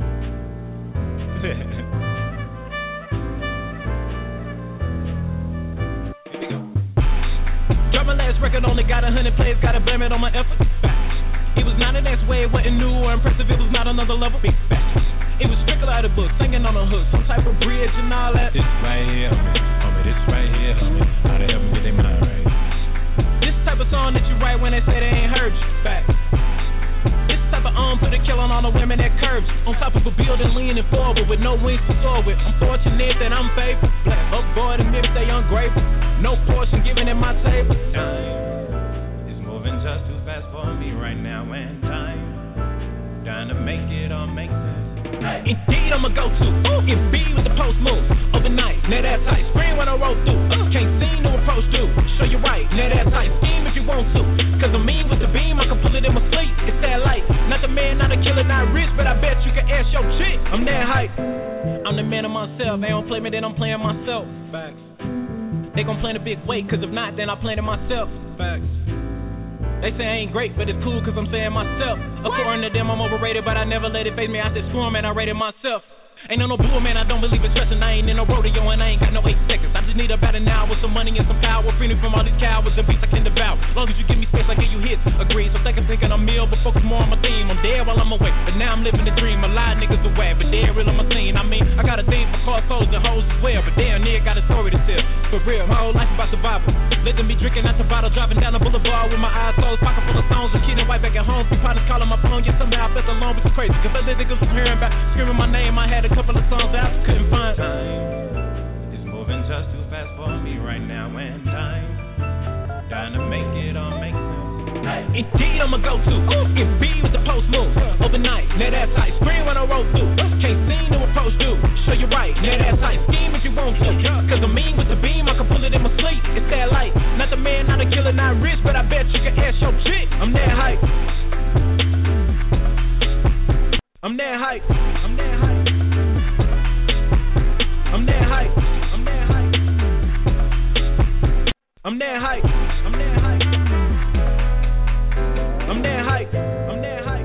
Speaker 12: Drop my last record, only got a hundred plays, gotta blame it on my effort. It was not a that's way, it wasn't new or impressive, it was not another level. Big facts. It was strictly out of book, singing on a hook, some type of bridge and all that.
Speaker 13: This right here, homie, homie, this right here, homie. How to help me get their mind right.
Speaker 12: This type of song that you write when they say they ain't heard you. Facts. This type of arm put a kill on all the women that curves. On top of a building leaning forward with no wings to soar with. I'm fortunate that I'm faithful. Black up boy admit they ungrateful. No portion given at my table.
Speaker 13: Time is moving just too fast for me right now, and time trying to make it all make sense.
Speaker 12: Indeed, I'm a go-to. Ooh, if B was the post move. Overnight, net ass tight. Scream when I roll through. Uh, can't see no approach to. Show you right, net ass tight. Scheme if you want to. Cause I'm mean with the beam, I can pull it in my sleep. It's that light. Not the man, not a killer, not rich, but I bet you can ask your chick. I'm that hype. I'm the man of myself. They don't play me, then I'm playing myself. Facts. They gon' play the big weight, cause if not, then I play it myself. Facts. They say I ain't great, but it's cool cause I'm saying myself. According to them, I'm overrated, but I never let it face me. I said screw 'em and I rated myself. Ain't no no blue man, I don't believe in stressing. I ain't in no rodeo and I ain't got no eight seconds. I just need about an hour with some money and some power. Freedom from all these cowards and beats I can devour. Long as you give me space, I give you hits. Agreed, so think I'm thinking I'm meal, but focus more on my theme. I'm dead while I'm away, but now I'm living the dream. A lot of niggas away, but they're real on my scene. I mean, I got a thing for cars, souls, and hoes as well. But damn, nigga got a story to tell. For real, my whole life about survival. Letting me drinking out the bottle, driving down the boulevard with my eyes closed, pocket full of stones, and kidding right back at home. Three partners calling my phone, yeah, somehow I felt alone, which is crazy. Cause other niggas was hearing about screaming my name. I had a couple of songs that I couldn't find.
Speaker 13: Time is moving just too fast for me right now, and time trying to make it all make
Speaker 6: Indeed, I'm a go-to. Get B with the post move. Overnight, net ass tight. Scream when I roll through. Can't see no approach, dude. Show you right, net ass tight. Scheme if you want to. Cause I'm mean with the beam, I can pull it in my sleep. It's that light. Not the man, not a killer, not rich, but I bet you can ask your chick. I'm that hype. I'm that hype. I'm that hype. I'm that hype. I'm that hype. I'm that hype. I'm that hype. I'm that hype. I'm that hype.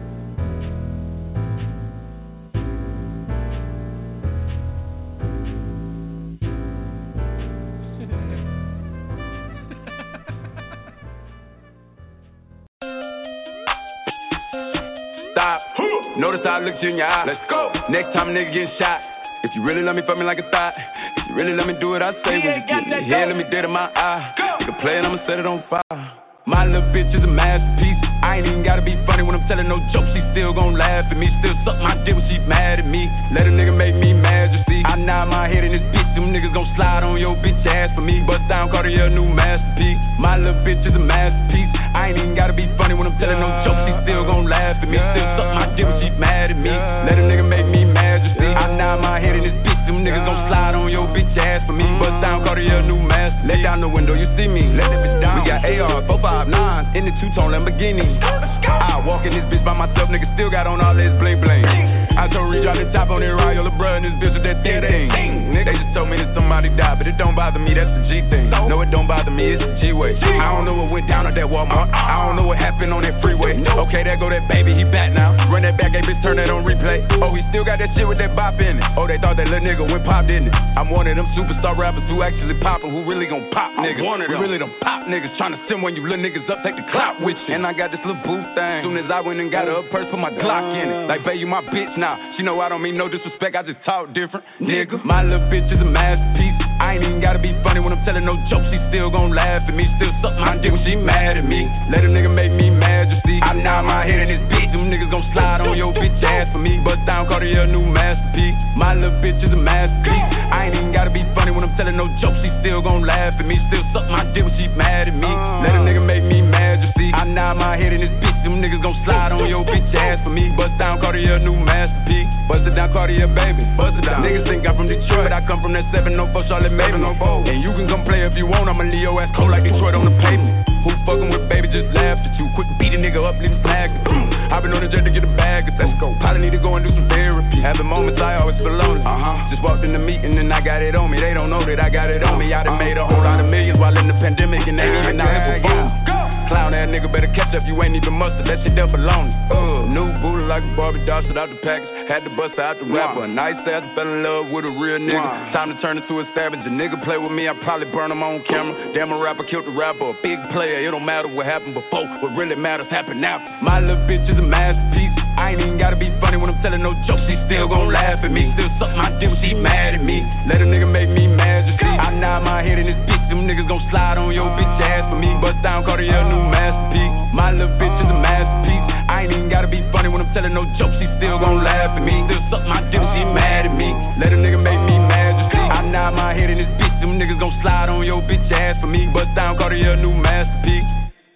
Speaker 14: Stop. Notice how I looked you in your eye. Let's go. Next time a nigga getting shot. If you really love me, fuck me like a thought. If you really let me do what I say, when you get me here, let me dead in my eye. Nigga play it, I'ma set it on fire. My little bitch is a masterpiece. I ain't even gotta be funny when I'm telling no jokes. She still gon' laugh at me. Still suck my dick when she mad at me. Let a nigga make me mad, you see. I nod my head in this bitch. Them niggas gon' slide on your bitch ass for me. Bust down Cartier, new masterpiece. My little bitch is a masterpiece. I ain't even gotta be funny when I'm telling no jokes. She still gon' laugh at me. Still suck my dick when she mad at me. Let a nigga make me mad, you see. I nod my head in this bitch. Them niggas gon' slide on your bitch ass for me. Bust down Cartier, new masterpiece. Let down the window, you see me. Let it bitch down. We got A R, four five nine in the two-tone Lamborghini. I walk in this bitch by myself, nigga still got on all this bling bling. I told Reach out the top on that ride, your little brother and this bitch with that thing thing. They just told me that somebody died, but it don't bother me, that's the G thing. No, it don't bother me, it's the G-way. I don't know what went down at that Walmart. I don't know what happened on that freeway. Okay, there go that baby, he back now. Run that back, hey bitch, turn that on replay. Oh, he still got that shit with that bop in it. Oh, they thought that little nigga went pop, didn't it? I'm one of them superstar rappers who actually poppin', who really gon' pop niggas. We really them pop niggas, tryna send when you little niggas up, take the clout with you. And I got this little booth thing. Soon as I went and got her a purse, put my Glock in it. Like, babe, you my bitch now. She know I don't mean no disrespect, I just talk different. Nigga, my little bitch is a masterpiece. I ain't even gotta be funny when I'm telling no jokes. She still gon' laugh at me. Still suck my dick when she mad at me. Let a nigga make me mad, you see. I nod my head in this bitch. Them niggas gon' slide on your bitch ass for me. Bust down Cartier, new masterpiece. My little bitch is a masterpiece. I ain't even gotta be funny when I'm telling no jokes. She still gon' laugh at me. Still suck my dick when she mad at me. Let a nigga make me mad, you see. I nod my head in this bitch. Them niggas gon' slide on your bitch ass for me. Bust down Cartier, new masterpiece. Bust it down Cartier, baby. Bust it down. Niggas think I'm from Detroit, but I come from that seven oh four Charlotte Maven. And you can come play if you want. I'ma leave your ass cold like Detroit on the pavement. Who fucking with baby just laughed at you. Quick beat a nigga up, leave him flagged. I've been on the jet to get a bag. Let's go. Probably need to go and do some therapy. Having moments I always feel lonely. Uh-huh. Just walked in the meeting and I got it on me. They don't know that I got it on me. I done made a whole lot of millions while in the pandemic and they ain't out here for boom. Clown ass nigga better catch up. You ain't even mustard. That shit there for lonely. Uh, new booty like a Barbie doll, shit out the package. Had to bust out the rapper. A nice ass, fell in love with a real nigga. Wow. Time to turn into a savage. A nigga play with me, I probably burn him on camera. Damn, a rapper killed the rapper. A big player, it don't matter what happened before. What really matters happened after. My little bitch is a masterpiece. I ain't even gotta be funny when I'm telling no jokes. She still gon' laugh at me. Still suck my dick when she mad at me. Let a nigga make me mad, you see. I nod my head in this bitch. Them niggas gon' slide on your bitch ass for me. Bust down Cartier, new masterpiece. My little bitch is a masterpiece. I ain't even gotta be funny when I'm telling no jokes. She still gon' laugh at me. Still suck my dick when she mad at me. Let a nigga make me mad, you see. I nod my head in this bitch. Them niggas gon' slide on your bitch ass for me. Bust down Cartier, new masterpiece.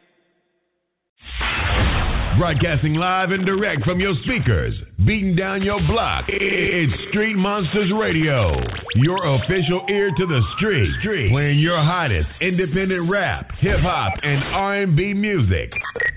Speaker 4: Broadcasting live and direct from your speakers, beating down your block. It's Street Monsters Radio, your official ear to the street, street. Playing your hottest independent rap, hip hop, and R and B music.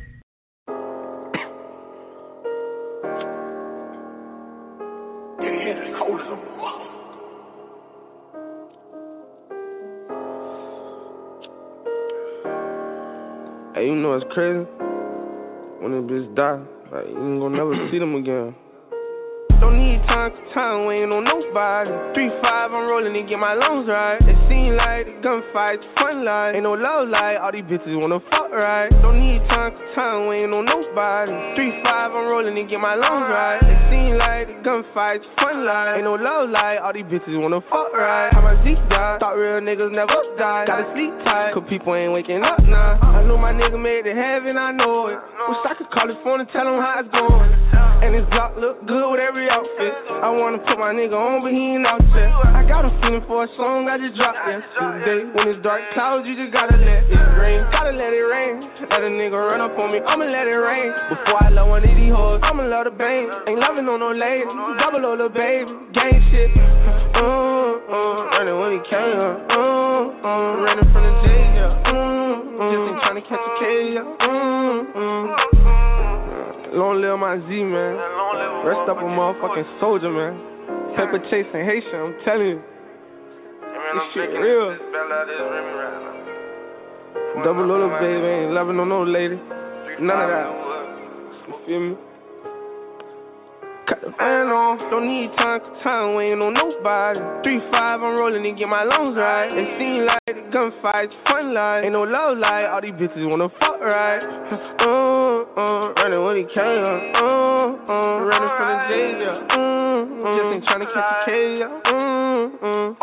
Speaker 15: Hey, you know it's crazy? When a bitch die, like, you ain't gonna never see them again. Don't need time, cause time waiting on nobody. three five, I'm rolling and get my lungs right. It seem like the gunfights fun like. Ain't no love like, all these bitches wanna fuck right. Don't need time, cause time waiting on nobody. three five, I'm rolling and get my lungs right. It seem like the gunfights fun like. Ain't no love like, all these bitches wanna fuck right. How my Zeke died, thought real niggas never die. Gotta sleep tight, cause people ain't waking up now. I know my nigga made it heaven, I know it. Wish I could call his phone and tell him how it's going. And his block look good with every outfit. I wanna put my nigga on, but he ain't out yet. I got a feeling for a song I just dropped yesterday. When it's dark clouds, you just gotta let it rain. Gotta let it rain. Let a nigga run up on me, I'ma let it rain. Before I love one of these hoes, I'ma love the bang. Ain't loving on no lady, double O the baby. Gang shit. Uh, uh, running when he came, uh, uh, running from the jail, yeah. Uh, uh, just ain't tryna catch a K, yeah. Uh, uh. Long live my Z, man. Rest up a motherfucking soldier, man. Pepper chasing Haitian, I'm telling you. This shit real. Double little baby, ain't loving on no lady. None of that. You feel me? Cut the fan on, don't need time, cause time waiting on nobody. three five, I'm rolling and get my lungs right. It seem like the gunfights, fun life. Ain't no love life, all these bitches wanna fuck right. Uh, uh, running when he came, uh, uh, running from the jail, yeah. Uh, uh, just ain't tryna catch a K, yeah. Uh, uh.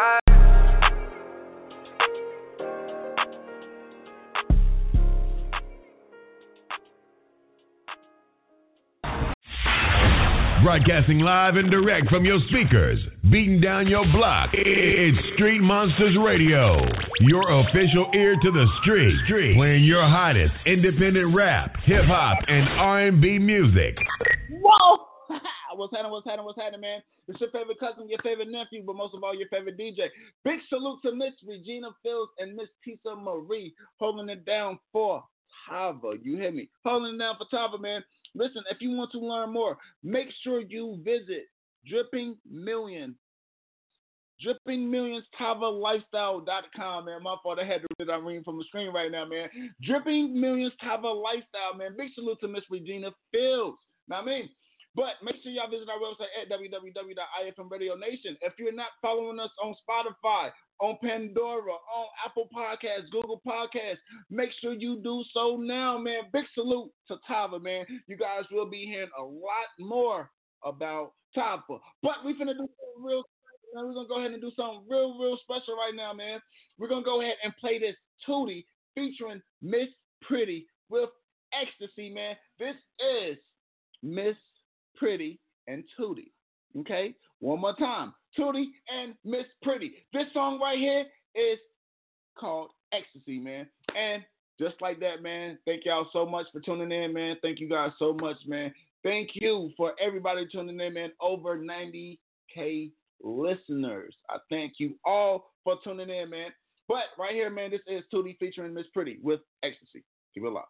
Speaker 4: Broadcasting live and direct from your speakers, beating down your block. It's Street Monsters Radio, your official ear to the street, street. Playing your hottest independent rap, hip hop, and R and B music.
Speaker 1: Whoa! What's happening? What's happening? What's happening, man? It's your favorite cousin, your favorite nephew, but most of all, your favorite D J. Big salute to Miss Regina Fields and Miss Tisa Marie holding it down for Tava. You hear me? Holding it down for Tava, man. Listen, if you want to learn more, make sure you visit Dripping Millions. Dripping Millions Tava Lifestyle dot com, man. My fault, I had to read that reading from the screen right now, man. Dripping Millions Tava Lifestyle, man. Big salute to Miss Regina Fields. Now, I mean, but make sure y'all visit our website at w w w dot i f m radio nation. If you're not following us on Spotify, on Pandora, on Apple Podcasts, Google Podcasts, make sure you do so now, man. Big salute to Tava, man. You guys will be hearing a lot more about Tava. But we're going to do something real special, man. We're going to go ahead and do something real, real special right now, man. We're going to go ahead and play this Tootie featuring Miss Pretty with Ecstasy, man. This is Miss Pretty and Tootie. Okay? One more time. Tootie and Miss Pretty. This song right here is called Ecstasy, man. And just like that, man, thank y'all so much for tuning in, man. Thank you guys so much, man. Thank you for everybody tuning in, man. Over ninety K listeners. I thank you all for tuning in, man. But right here, man, this is Tootie featuring Miss Pretty with Ecstasy. Keep it locked.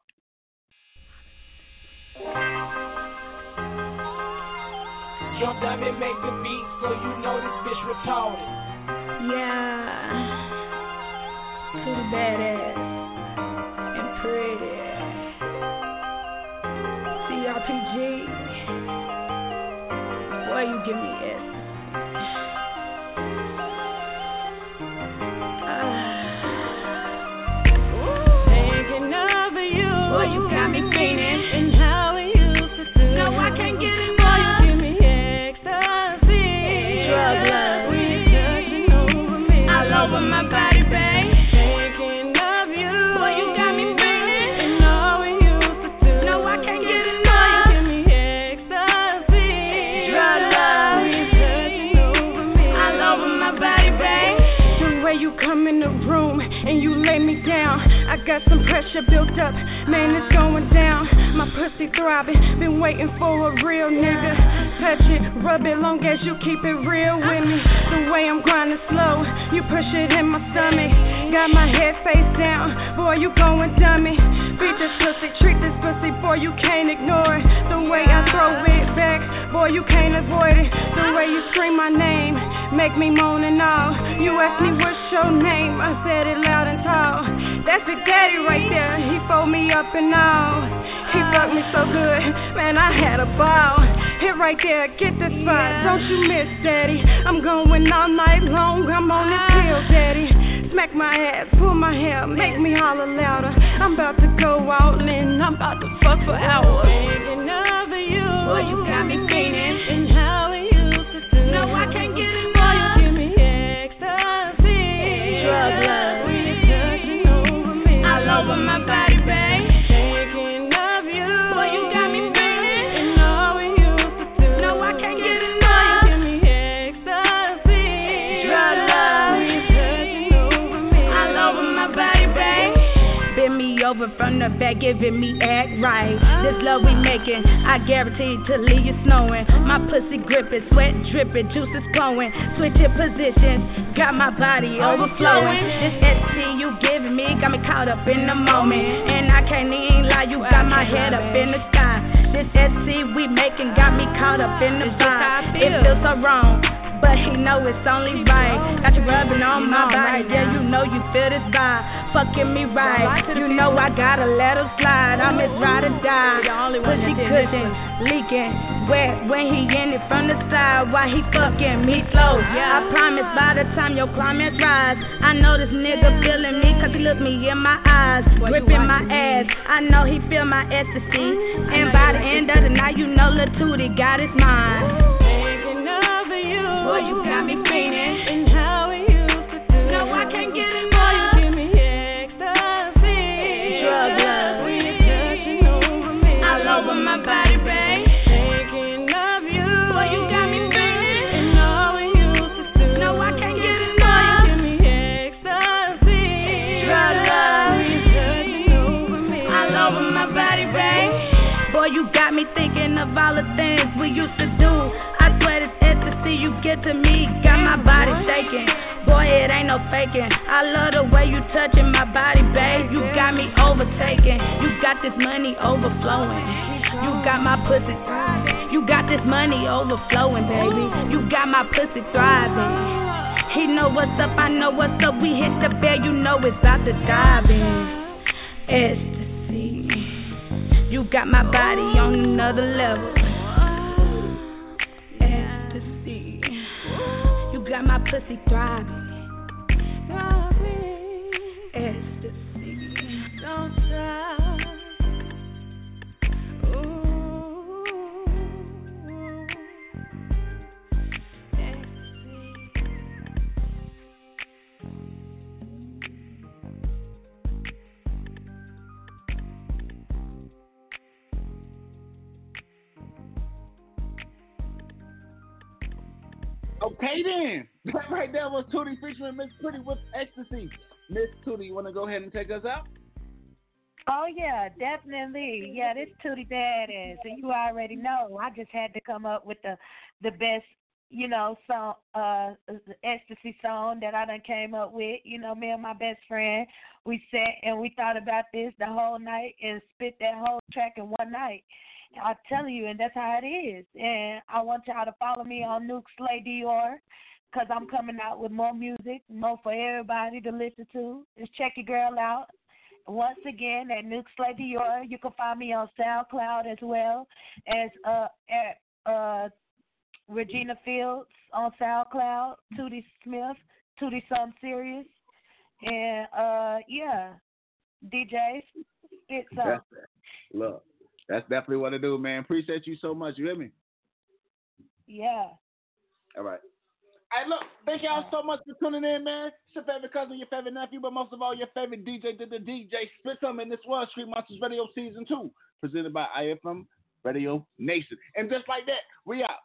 Speaker 16: Jump down and make the beat so you know this bitch retarded.
Speaker 17: Yeah, too badass and pretty. C R P G, boy, you give me ecstasy.
Speaker 6: Thinking of you,
Speaker 17: boy, you got me feeling.
Speaker 6: And how we used to do.
Speaker 17: No, I can't get it. Over my body, babe.
Speaker 6: Thinking of you.
Speaker 17: Boy, you got me feeling.
Speaker 6: And all we used to do.
Speaker 17: No, I can't get enough.
Speaker 6: Give me ecstasy.
Speaker 17: Drug love.
Speaker 6: Touching over me.
Speaker 17: All over my body, babe.
Speaker 6: The way you come in the room and you lay me down, I got some pressure built up. Man, it's going down. My pussy throbbing. Been waiting for a real nigga. Touch it, rub it, long as you keep it real with me. The way I'm grinding slow, you push it in my stomach. Got my head face down, boy, you going dummy. Beat this pussy, treat this pussy, boy, you can't ignore it. The way I throw it back, boy, you can't avoid it. The way you scream my name, make me moan and all. You ask me what's your name, I said it loud and tall. That's Big Daddy right there, he fold me up and all. He fucked me so good, man, I had a ball. Hit right there, get the spot, don't you miss, Daddy. I'm going all night long, I'm on this pill, Daddy. Smack my ass, pull my hair, make me holler louder. I'm about to go out and I'm about to fuck for hours.
Speaker 17: Thinking of you. Boy, you got me feeling.
Speaker 6: And how we used to do.
Speaker 17: No, I can't get enough.
Speaker 6: Boy, you give me ecstasy.
Speaker 17: Drug love.
Speaker 6: When you're touching over me.
Speaker 17: All over my body, babe.
Speaker 6: Thinking of you.
Speaker 17: Boy, you got me feeling.
Speaker 6: And all we used
Speaker 17: the back giving me act right. This love we making, I guarantee to leave you snowing. My pussy gripping, sweat dripping, juices flowing. Switching positions, got my body overflowing. This S C you giving me got me caught up in the moment. And I can't even lie, you got my head up in the sky. This S C we making got me caught up in the vibe. It feels so wrong, but he know it's only right. Got you rubbing on my body, yeah, you know you feel this vibe. Fucking me right, you know I gotta let her slide. I'm his ride or die. Pussy cushion, leaking, wet when he in it from the side. While he fucking me slow, I promise by the time your climax rise, I know this nigga feeling me cause he look me in my eyes. Gripping my ass, I know he feel my ecstasy. And by the end of the night, you know Lil Tootie got his mind. Boy, you got me feeling, and how we used to do. No, I can't get enough. Boy, you give me ecstasy. Drug love, when you're touching over me, all over my body, babe. Thinking of you. Boy, you got me feeling, and all we used to do. No, I can't get enough. Boy, you give me ecstasy. Drug love, when you're touching over me, all over my body, babe. Boy, you got me thinking of all the things we used to do. I swear this ecstasy you get to me got my body shaking. Boy, it ain't no faking. I love the way you touching my body, babe. You got me overtaken. You got this money overflowing. You got my pussy thriving. You got this money overflowing, baby. You got my pussy thriving. He know what's up, I know what's up. We hit the bed, you know it's about to dive in. Ecstasy. You got my body on another level. Ecstasy. You got my pussy thriving. Ecstasy. Don't stop. Ooh.
Speaker 1: Okay then, that right there was Tootie featuring Miss Pretty with Ecstasy. Miss Tootie, you want to go ahead and take us out?
Speaker 2: Oh yeah, definitely. Yeah, this Tootie badass, and you already know. I just had to come up with the the best, you know, song, uh, Ecstasy song that I done came up with. You know, me and my best friend, we sat and we thought about this the whole night and spit that whole track in one night. I'm telling you, and that's how it is. And I want y'all to follow me on Nuke Slay Dior, because I'm coming out with more music, more for everybody to listen to. Just check your girl out. Once again, at Nuke Slay Dior, you can find me on SoundCloud as well as uh, at uh, Regina Fields on SoundCloud, Tootie Smith, Tootie Something Serious. And, uh, yeah, D Js, spit some.
Speaker 1: Look. That's definitely what to do, man. Appreciate you so much. You hear me?
Speaker 2: Yeah.
Speaker 1: All right. Hey, look, thank y'all so much for tuning in, man. It's your favorite cousin, your favorite nephew, but most of all, your favorite D J, the, the D J Spit Some, and this was Street Monsters Radio Season two, presented by I F M Radio Nation. And just like that, we out.